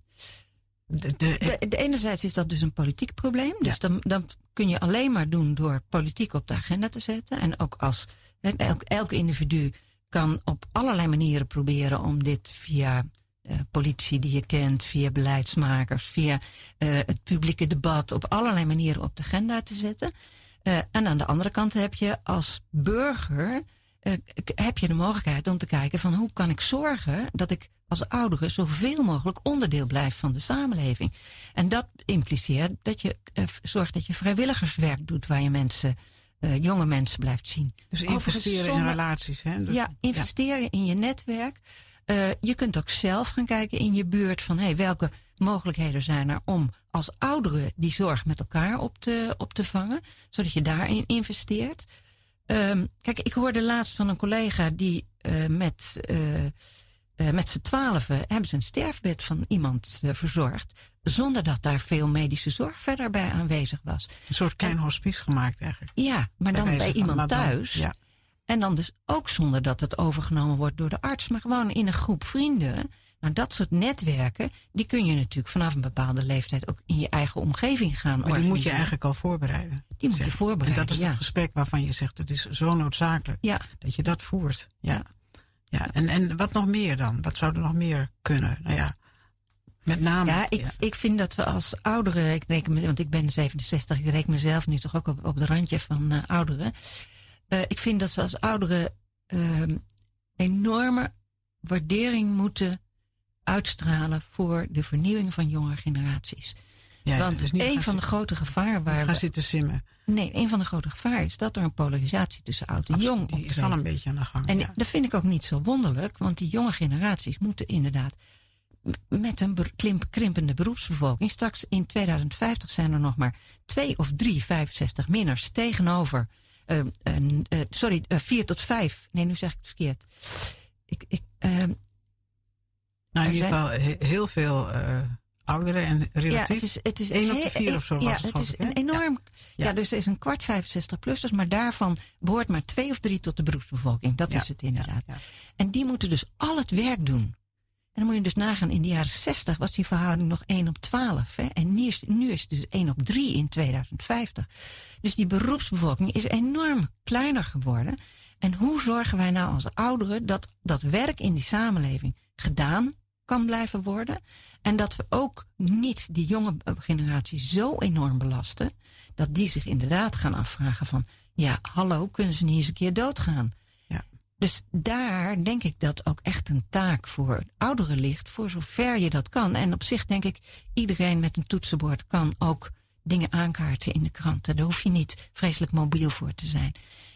Enerzijds is dat dus een politiek probleem. Dus dan kun je alleen maar doen door politiek op de agenda te zetten. En ook als elk individu kan op allerlei manieren proberen om dit via politici die je kent, via beleidsmakers, via het publieke debat op allerlei manieren op de agenda te zetten. En aan de andere kant heb je als burger heb je de mogelijkheid om te kijken van hoe kan ik zorgen dat ik als oudere zoveel mogelijk onderdeel blijf van de samenleving. En dat impliceert dat je zorgt dat je vrijwilligerswerk doet waar je jonge mensen blijft zien. Dus investeren in relaties. Hè? Dus, investeren in je netwerk. Je kunt ook zelf gaan kijken in je buurt van welke mogelijkheden zijn er om als ouderen die zorg met elkaar op te vangen. Zodat je daarin investeert. Kijk, ik hoorde laatst van een collega die met z'n 12 hebben ze een sterfbed van iemand verzorgd. Zonder dat daar veel medische zorg verder bij aanwezig was. Een soort klein hospice gemaakt eigenlijk. Ja, maar dan bij iemand thuis. Ja. En dan dus ook zonder dat het overgenomen wordt door de arts. Maar gewoon in een groep vrienden. Nou, dat soort netwerken, die kun je natuurlijk vanaf een bepaalde leeftijd ook in je eigen omgeving gaan organiseren. Maar die moet je eigenlijk al voorbereiden. Die moet je voorbereiden, en dat is het gesprek waarvan je zegt, het is zo noodzakelijk dat je dat voert. Ja. En wat nog meer dan? Wat zou er nog meer kunnen? Nou ja, met name... Ja, ik vind dat we als ouderen, want ik ben 67, ik reken mezelf nu toch ook op de randje van ouderen. Ik vind dat we als ouderen enorme waardering moeten uitstralen voor de vernieuwing van jonge generaties. Ja, want een van de grote gevaren waar gaan zitten simmen. Nee, een van de grote gevaren is dat er een polarisatie tussen oud en jong optreedt. Die is al een beetje aan de gang. En dat vind ik ook niet zo wonderlijk, want die jonge generaties moeten inderdaad met een krimpende beroepsbevolking. Straks in 2050 zijn er nog maar 2 of 3 65-minners tegenover 4 tot 5. Nee, nu zeg ik het verkeerd. Nou, in ieder geval heel veel ouderen en relatief. Ja, het is 1 op de 4 of zo. Ja, het is een enorm. Ja, dus er is een kwart 65-plussers, maar daarvan behoort maar 2 of 3 tot de beroepsbevolking. Dat is het inderdaad. Ja. En die moeten dus al het werk doen dan moet je dus nagaan, in de jaren 60 was die verhouding nog 1 op 12. Hè? En nu is het dus 1 op 3 in 2050. Dus die beroepsbevolking is enorm kleiner geworden. En hoe zorgen wij nou als ouderen dat dat werk in die samenleving gedaan kan blijven worden? En dat we ook niet die jonge generatie zo enorm belasten, dat die zich inderdaad gaan afvragen van, ja, hallo, kunnen ze niet eens een keer doodgaan? Ja. Dus daar denk ik dat ook echt een taak voor ouderen ligt, voor zover je dat kan. En op zich denk ik, iedereen met een toetsenbord kan ook dingen aankaarten in de kranten. Daar hoef je niet vreselijk mobiel voor te zijn.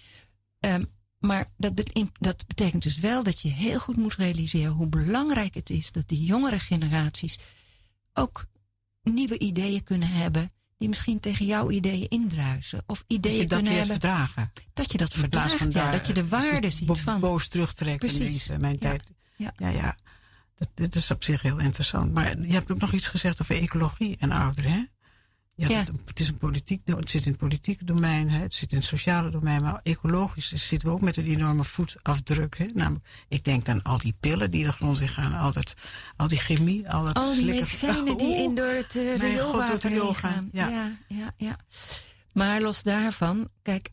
Maar dat betekent dus wel dat je heel goed moet realiseren hoe belangrijk het is dat die jongere generaties ook nieuwe ideeën kunnen hebben die misschien tegen jouw ideeën indruisen. Of ideeën kunnen hebben. Verdragen. Dat je dat verdraagt, ja. Dat je de waarde ziet van. Boos terugtrekken. Precies. Mijn tijd. Ja. Dat is op zich heel interessant. Maar je hebt ook nog iets gezegd over ecologie en ouderen, hè? Het is het zit in het politieke domein, hè? Het zit in het sociale domein, maar ecologisch zitten we ook met een enorme voetafdruk. Hè? Namelijk, ik denk aan al die pillen die de grond in gaan, al die chemie, al die medicijnen die door het rioolwater heen gaan. Ja. Maar los daarvan, kijk,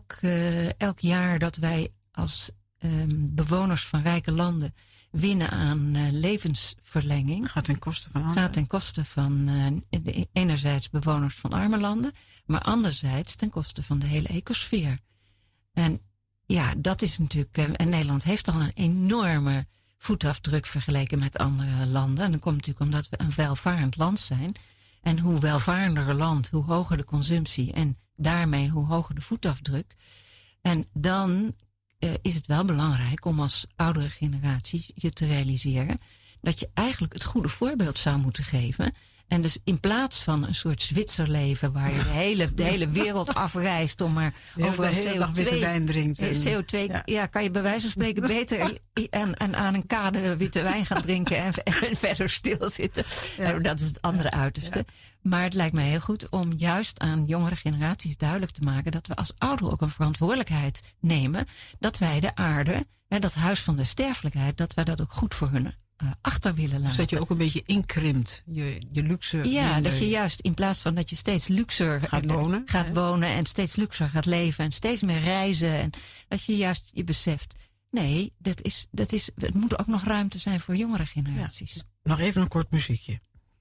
elk jaar dat wij als bewoners van rijke landen winnen aan levensverlenging. Gaat ten koste van enerzijds bewoners van arme landen, maar anderzijds ten koste van de hele ecosfeer. En ja, dat is natuurlijk. En Nederland heeft al een enorme voetafdruk vergeleken met andere landen. En dat komt natuurlijk omdat we een welvarend land zijn. En hoe welvarender land, hoe hoger de consumptie en daarmee hoe hoger de voetafdruk. En dan is het wel belangrijk om als oudere generatie je te realiseren dat je eigenlijk het goede voorbeeld zou moeten geven. En dus in plaats van een soort Zwitserleven waar je de hele wereld afreist om maar over de hele dag witte wijn drinkt. CO2, kan je bij wijze van spreken beter en aan een kade witte wijn gaan drinken en verder stilzitten. Ja. Dat is het andere uiterste. Ja. Maar het lijkt mij heel goed om juist aan jongere generaties duidelijk te maken dat we als ouderen ook een verantwoordelijkheid nemen. Dat wij de aarde, dat huis van de sterfelijkheid, dat wij dat ook goed voor hun achter willen laten. Dus dat je ook een beetje inkrimpt, je luxe. Ja, dat je juist in plaats van dat je steeds luxer gaat wonen en steeds luxer gaat leven en steeds meer reizen. En dat je juist je beseft, nee, het moet ook nog ruimte zijn voor jongere generaties. Ja. Nog even een kort muziekje.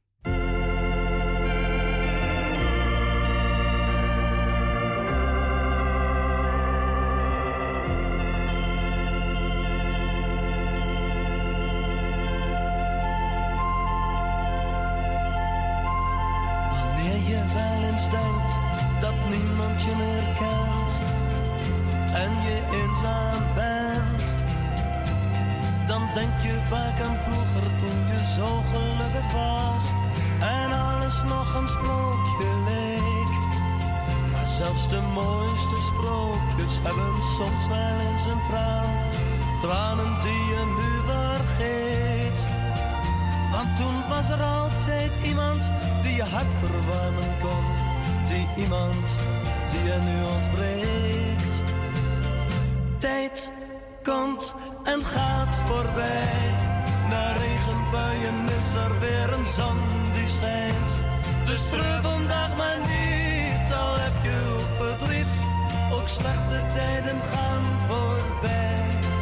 Denkt dat niemand je meer kent en je eenzaam bent, dan denk je vaak aan vroeger toen je zo gelukkig was en alles nog een sprookje leek. Maar zelfs de mooiste sprookjes hebben soms wel eens een tranen die je nu vergeet. Want toen was er altijd iemand die je hart verwarmen kon. Die iemand die je nu ontbreekt. Tijd komt en gaat voorbij. Na regenbuien is er weer een zon die schijnt. Dus treur vandaag maar niet, al heb je ook verdriet. Ook slechte tijden gaan voorbij.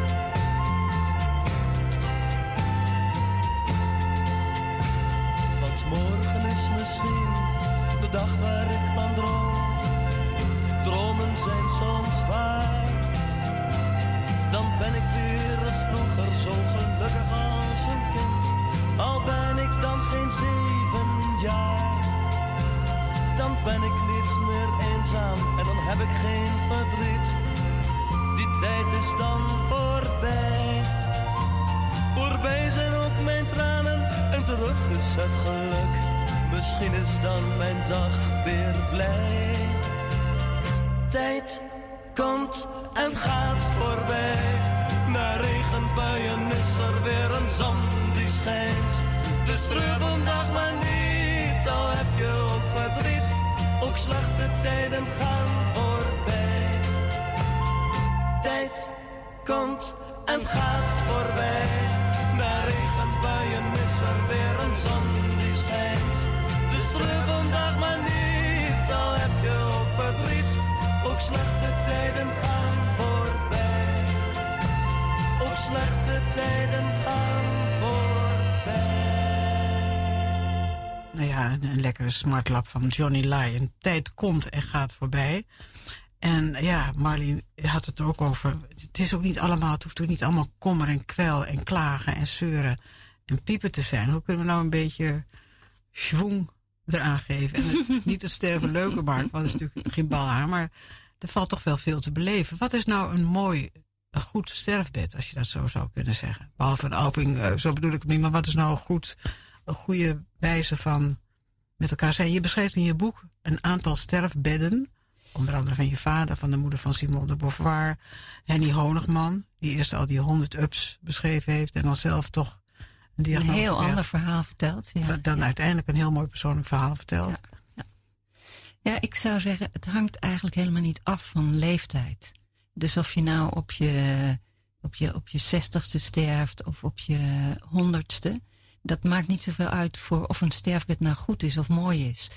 Want morgen is misschien de dag waar ik van droom. Dromen zijn soms waar. Dan ben ik weer als vroeger zo gelukkig als een kind. Al ben ik dan geen 7 jaar. Dan ben ik niets meer eenzaam en dan heb ik geen verdriet. Die tijd is dan voorbij. Voorbij zijn ook mijn tranen en terug is het geluk. Misschien is dan mijn dag weer blij. Tijd komt en gaat voorbij. Na regenbuien is er weer een zon die schijnt. Dus treur vandaag maar niet, al heb je ook verdriet. Ook slechte tijden gaan voorbij. Tijd komt en gaat voorbij. Na regenbuien een lekkere smartlap van Johnny Lai. Een tijd komt en gaat voorbij. En ja, Marleen had het er ook over. Het is ook niet allemaal, het hoeft ook niet allemaal kommer en kwel en klagen en zeuren en piepen te zijn. Hoe kunnen we nou een beetje schwung eraan geven? En het, niet het sterven leuker maken, want het is natuurlijk geen balhaar, maar er valt toch wel veel te beleven. Wat is nou een goed sterfbed, als je dat zo zou kunnen zeggen? Behalve een opening, zo bedoel ik het niet, maar wat is nou een goede wijze van met elkaar zijn? Je beschrijft in je boek een aantal sterfbedden, onder andere van je vader, van de moeder van Simone de Beauvoir, Henny Honigman, die eerst al die 100 ups beschreven heeft en dan zelf toch een heel ander verhaal vertelt. Ja. Dan uiteindelijk een heel mooi persoonlijk verhaal vertelt. Ja, ik zou zeggen, het hangt eigenlijk helemaal niet af van leeftijd. Dus of je nou op je 60ste sterft of op je 100ste, dat maakt niet zoveel uit voor of een sterfbed nou goed is of mooi is.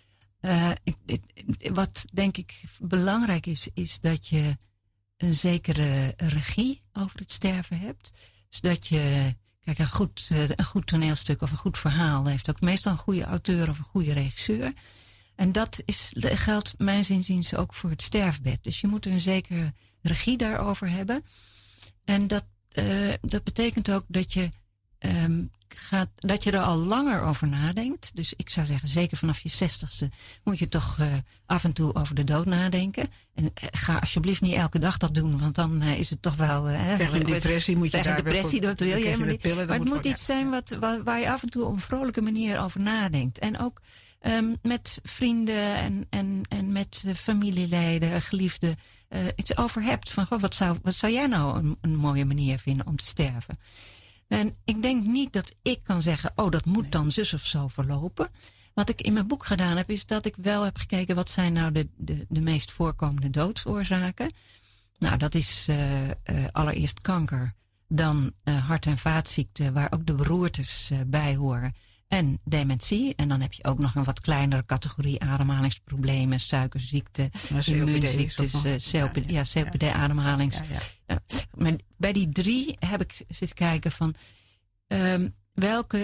Wat denk ik belangrijk is dat je een zekere regie over het sterven hebt. Dus dat je, kijk, een goed toneelstuk of een goed verhaal heeft ook meestal een goede auteur of een goede regisseur. En dat geldt mijn inziens ook voor het sterfbed. Dus je moet een zekere regie daarover hebben. En dat betekent ook dat je dat je er al langer over nadenkt. Dus ik zou zeggen, zeker vanaf je 60ste moet je toch af en toe over de dood nadenken. En ga alsjeblieft niet elke dag dat doen, want dan is het toch wel... Krijg je een depressie, moet je daar depressie, dat wil je helemaal niet. Pillen, maar het moet iets zijn waar je af en toe op een vrolijke manier over nadenkt. En ook met vrienden en met familieleden, geliefden, iets over hebt. Van, goh, wat zou jij nou een mooie manier vinden om te sterven? En ik denk niet dat ik kan zeggen, dat moet dan zus of zo verlopen. Wat ik in mijn boek gedaan heb, is dat ik wel heb gekeken, wat zijn nou de meest voorkomende doodsoorzaken? Nou, dat is allereerst kanker, dan hart- en vaatziekten, waar ook de beroertes bij horen. En dementie. En dan heb je ook nog een wat kleinere categorie ademhalingsproblemen, suikerziekte, immuunziektes, COPD-ademhalings. Maar bij die 3 heb ik zitten kijken van welk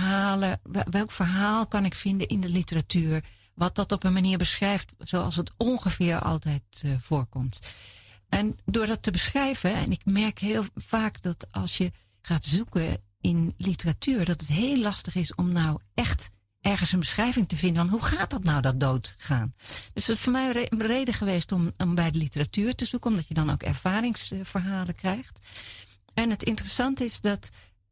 verhaal kan ik vinden in de literatuur wat dat op een manier beschrijft zoals het ongeveer altijd voorkomt. En door dat te beschrijven, en ik merk heel vaak dat als je gaat zoeken in literatuur, dat het heel lastig is om nou echt ergens een beschrijving te vinden van hoe gaat dat nou, dat doodgaan. Dus het is voor mij een reden geweest om bij de literatuur te zoeken, omdat je dan ook ervaringsverhalen krijgt. En het interessante is dat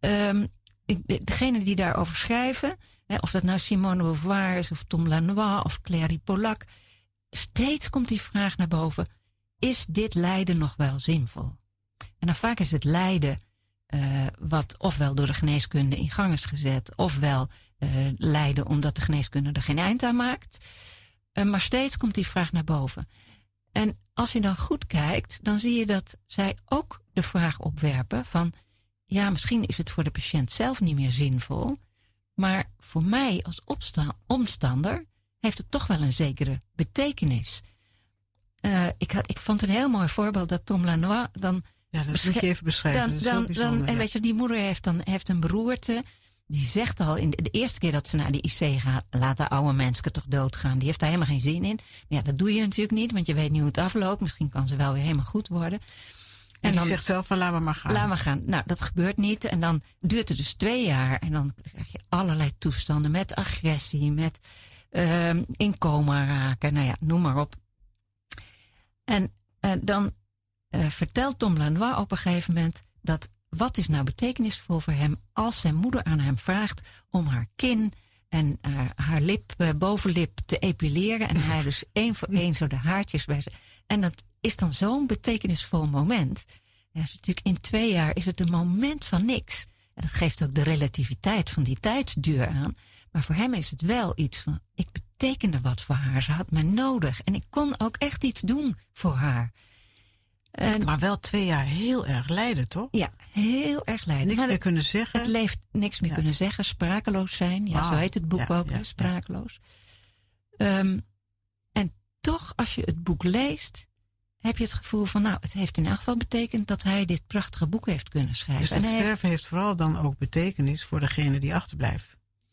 degenen die daarover schrijven, of dat nou Simone de Beauvoir is, of Tom Lanois, of Clary Polak, steeds komt die vraag naar boven, is dit lijden nog wel zinvol? En dan vaak is het lijden wat ofwel door de geneeskunde in gang is gezet, ofwel lijden omdat de geneeskunde er geen eind aan maakt. Maar steeds komt die vraag naar boven. En als je dan goed kijkt, dan zie je dat zij ook de vraag opwerpen van, ja, misschien is het voor de patiënt zelf niet meer zinvol, maar voor mij als omstander heeft het toch wel een zekere betekenis. Ik vond een heel mooi voorbeeld dat Tom Lanois dan... Ja, dat moet je even beschrijven. En weet je, die moeder heeft een beroerte. Die zegt al de eerste keer dat ze naar de IC gaat, laat de oude mensen toch doodgaan. Die heeft daar helemaal geen zin in. Maar ja, dat doe je natuurlijk niet, want je weet niet hoe het afloopt. Misschien kan ze wel weer helemaal goed worden. En die zegt zelf van, laat maar gaan. Laat maar gaan. Nou, dat gebeurt niet. En dan duurt het dus 2 jaar. En dan krijg je allerlei toestanden met agressie, met in coma raken. Nou ja, noem maar op. En dan vertelt Tom Lanois op een gegeven moment dat wat is nou betekenisvol voor hem als zijn moeder aan hem vraagt om haar kin en haar bovenlip te epileren en hij dus 1 voor 1 zo de haartjes bij ze. En dat is dan zo'n betekenisvol moment. Ja, dus natuurlijk in 2 jaar is het een moment van niks. En dat geeft ook de relativiteit van die tijdsduur aan. Maar voor hem is het wel iets van, ik betekende wat voor haar. Ze had mij nodig en ik kon ook echt iets doen voor haar. Maar wel 2 jaar heel erg lijden, toch? Ja, heel erg lijden. Niks meer kunnen zeggen. Het leeft niks meer kunnen zeggen. Sprakeloos zijn. Ja, zo heet het boek ook. Ja, sprakeloos. En toch, als je het boek leest, heb je het gevoel van, nou, het heeft in elk geval betekend dat hij dit prachtige boek heeft kunnen schrijven. Dus het sterven heeft vooral dan ook betekenis voor degene die achterblijft.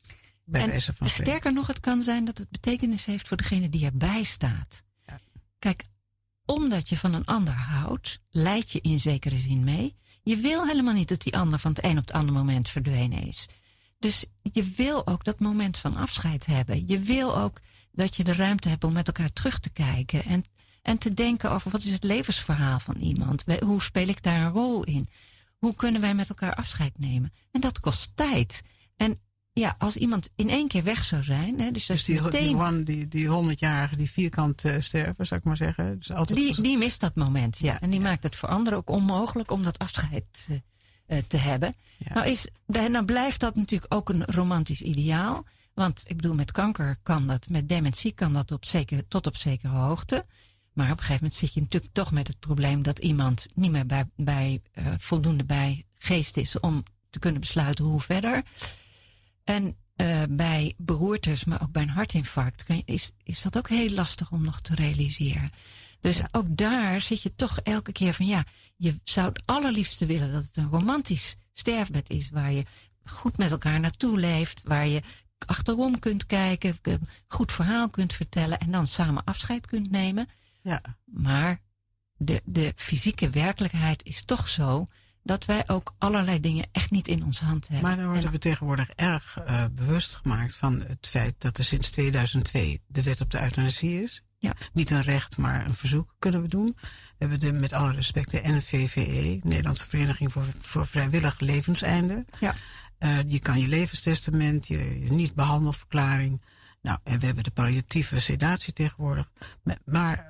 Bij wijze van spreken. Sterker nog, het kan zijn dat het betekenis heeft voor degene die erbij staat. Ja. Kijk, omdat je van een ander houdt, leid je in zekere zin mee. Je wil helemaal niet dat die ander van het een op het andere moment verdwenen is. Dus je wil ook dat moment van afscheid hebben. Je wil ook dat je de ruimte hebt om met elkaar terug te kijken. En te denken over wat is het levensverhaal van iemand. Hoe speel ik daar een rol in? Hoe kunnen wij met elkaar afscheid nemen? En dat kost tijd. En ja, als iemand in één keer weg zou zijn. Hè, dus die 100-jarige die vierkant sterven, zou ik maar zeggen. Dus altijd die mist dat moment, ja. En die maakt het voor anderen ook onmogelijk om dat afscheid te hebben. Ja. Nou blijft dat natuurlijk ook een romantisch ideaal. Want ik bedoel, met kanker kan dat, met dementie kan dat tot op zekere hoogte. Maar op een gegeven moment zit je natuurlijk toch met het probleem dat iemand niet meer voldoende bij geest is om te kunnen besluiten hoe verder. En bij beroertes, maar ook bij een hartinfarct, is dat ook heel lastig om nog te realiseren. Dus ook daar zit je toch elke keer van je zou het allerliefste willen dat het een romantisch sterfbed is, waar je goed met elkaar naartoe leeft, waar je achterom kunt kijken, een goed verhaal kunt vertellen en dan samen afscheid kunt nemen. Ja. Maar de fysieke werkelijkheid is toch zo dat wij ook allerlei dingen echt niet in onze hand hebben. Maar dan worden we tegenwoordig erg bewust gemaakt van het feit dat er sinds 2002 de wet op de euthanasie is. Ja. Niet een recht, maar een verzoek kunnen we doen. We hebben met alle respect de NVVE, Nederlandse Vereniging voor Vrijwillig Levenseinde. Ja. Je kan je levenstestament, je niet-behandelverklaring. Nou, en we hebben de palliatieve sedatie tegenwoordig. Maar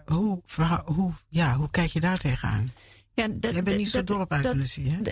hoe kijk je daar tegenaan? Ja, jij bent niet zo dol op euthanasie, hè?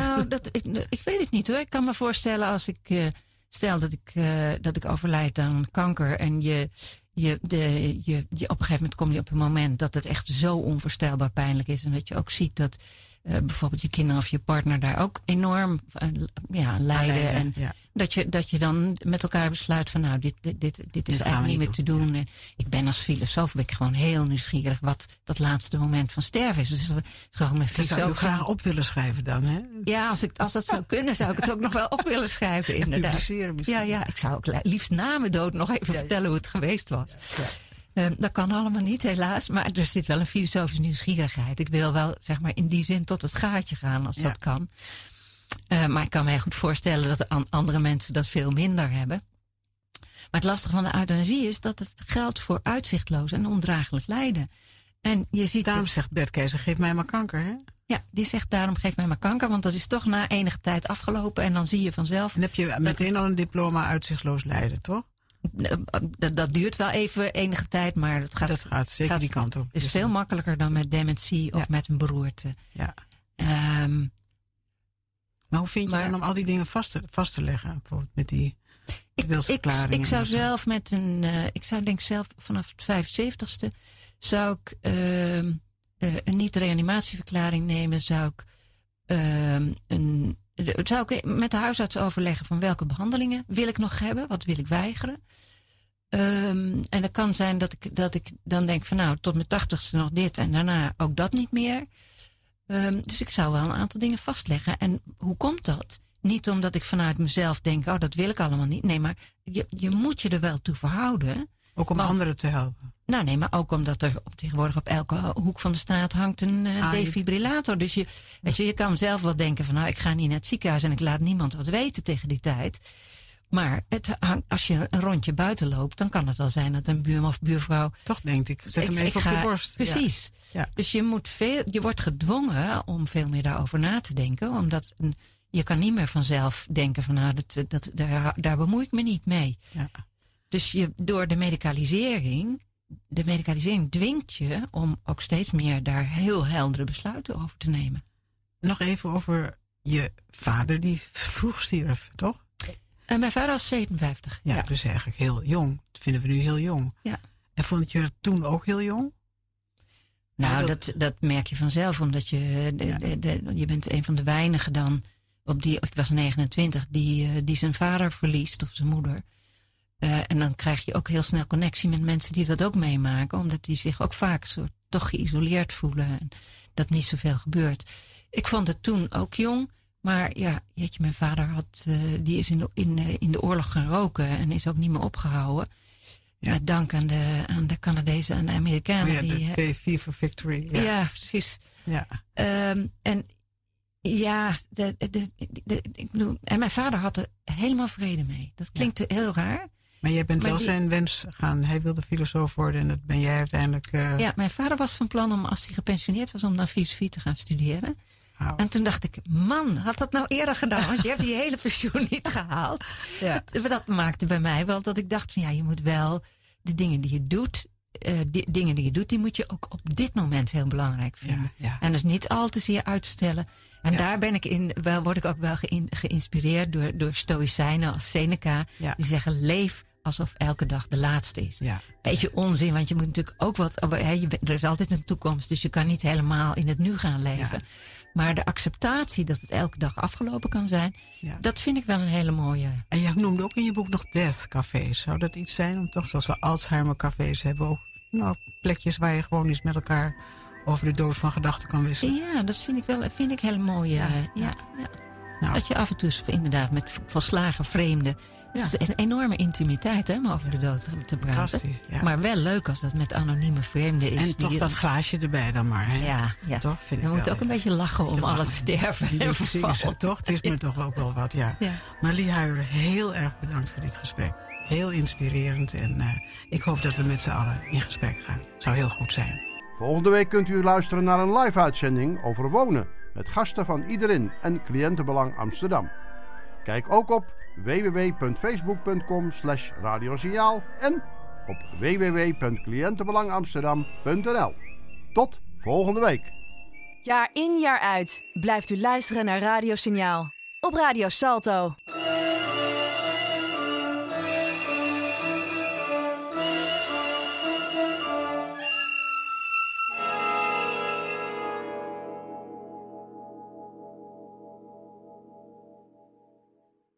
Ik weet het niet hoor. Ik kan me voorstellen als ik stel dat ik overlijd aan kanker en je op een gegeven moment kom je op een moment dat het echt zo onvoorstelbaar pijnlijk is en dat je ook ziet dat bijvoorbeeld je kinderen of je partner daar ook enorm lijden. En dat je dan met elkaar besluit van nou, dit is eigenlijk niet meer te doen. Ja. Ik ben als filosoof gewoon heel nieuwsgierig wat dat laatste moment van sterven is. Dus gewoon dat zou je graag op willen schrijven dan, hè? Ja, als dat zou kunnen, zou ik het ook nog wel op willen schrijven, inderdaad. Publiceren misschien. Ja, ik zou ook liefst na mijn dood nog even vertellen hoe het geweest was. Ja. Dat kan allemaal niet, helaas. Maar er zit wel een filosofische nieuwsgierigheid. Ik wil wel, zeg maar, in die zin tot het gaatje gaan als dat kan. Maar ik kan me heel goed voorstellen dat andere mensen dat veel minder hebben. Maar het lastige van de euthanasie is dat het geldt voor uitzichtloos en ondraaglijk lijden. En je ziet daarom zegt Bert Keizer, geef mij maar kanker, hè? Ja, die zegt daarom geef mij maar kanker, want dat is toch na enige tijd afgelopen en dan zie je vanzelf. En heb je meteen al een diploma uitzichtloos lijden, toch? Dat duurt wel even enige tijd, maar dat gaat zeker die kant op. Het is veel makkelijker dan met dementie of met een beroerte. Ja. Maar hoe vind je dan om al die dingen vast te leggen? Bijvoorbeeld met die wilsverklaringen. Ik zou zelf ik zou denk zelf vanaf het 75ste zou ik een niet-reanimatieverklaring nemen. Zou ik met de huisarts overleggen van welke behandelingen wil ik nog hebben? Wat wil ik weigeren? En het kan zijn dat ik dan denk van nou, tot mijn 80ste nog dit en daarna ook dat niet meer. Dus ik zou wel een aantal dingen vastleggen. En hoe komt dat? Niet omdat ik vanuit mezelf denk, oh, dat wil ik allemaal niet. Nee, maar je moet je er wel toe verhouden. Ook om anderen te helpen? Nou nee, maar ook omdat er tegenwoordig op elke hoek van de straat hangt een defibrillator. Dus je kan zelf wel denken van, nou, ik ga niet naar het ziekenhuis en ik laat niemand wat weten tegen die tijd. Maar als je een rondje buiten loopt, dan kan het wel zijn dat een buurman of buurvrouw... Toch denkt ik, zet hem even op je borst. Precies. Ja. Dus je wordt gedwongen om veel meer daarover na te denken. Omdat je kan niet meer vanzelf denken van nou, daar bemoei ik me niet mee. Ja. Dus door de medicalisering dwingt je om ook steeds meer daar heel heldere besluiten over te nemen. Nog even over je vader die vroeg stierf, toch? Mijn vader was 57. Ja, dus eigenlijk heel jong. Dat vinden we nu heel jong. Ja. En vond je dat toen ook heel jong? Nou, dat merk je vanzelf. Omdat je bent een van de weinigen dan. Ik was 29, die zijn vader verliest of zijn moeder. En dan krijg je ook heel snel connectie met mensen die dat ook meemaken. Omdat die zich ook vaak soort toch geïsoleerd voelen. En dat niet zoveel gebeurt. Ik vond het toen ook jong. Maar ja, jeetje, mijn vader die is in de oorlog gaan roken en is ook niet meer opgehouden. Ja. Met dank aan de Canadezen en de Amerikanen. Oh ja, de V for Victory. Ja, precies. Ja. En ja, ik bedoel, en mijn vader had er helemaal vrede mee. Dat klinkt heel raar. Maar jij bent wel zijn wens gaan. Hij wilde filosoof worden en dat ben jij uiteindelijk... Ja, mijn vader was van plan om, als hij gepensioneerd was, om naar filosofie te gaan studeren. Oh. En toen dacht ik, man, had dat nou eerder gedaan? Want je hebt die hele pensioen niet gehaald. Ja. Dat maakte bij mij wel dat ik dacht van ja, je moet wel de dingen die je doet... die moet je ook op dit moment heel belangrijk vinden. Ja. En dus niet al te zeer uitstellen. En daar word ik ook wel geïnspireerd door stoïcijnen als Seneca. Ja. Die zeggen, leef alsof elke dag de laatste is. Ja. Beetje onzin, want je moet natuurlijk ook er is altijd een toekomst, dus je kan niet helemaal in het nu gaan leven. Ja. Maar de acceptatie dat het elke dag afgelopen kan zijn, dat vind ik wel een hele mooie. En je noemde ook in je boek nog death cafés. Zou dat iets zijn om toch, zoals we Alzheimer cafés hebben, ook plekjes waar je gewoon eens met elkaar over de dood van gedachten kan wisselen? Ja, dat vind ik hele mooie. Ja. Nou. Dat je af en toe inderdaad met volslagen vreemden. Het is een enorme intimiteit om over de dood te praten. Fantastisch, ja. Maar wel leuk als dat met anonieme vreemden is. En toch dat glaasje erbij dan maar. Hè? Ja. Toch, vind we moeten ook een beetje lachen om al het sterven en verval. Toch? Het is me toch ook wel wat, ja. Marlie Huijer, heel erg bedankt voor dit gesprek. Heel inspirerend en ik hoop dat we met z'n allen in gesprek gaan. Zou heel goed zijn. Volgende week kunt u luisteren naar een live-uitzending over wonen. Met gasten van Iedereen en Cliëntenbelang Amsterdam. Kijk ook op www.facebook.com/radiosignaal en op www.cliëntenbelangamsterdam.nl. Tot volgende week. Jaar in jaar uit blijft u luisteren naar Radio Signaal op Radio Salto.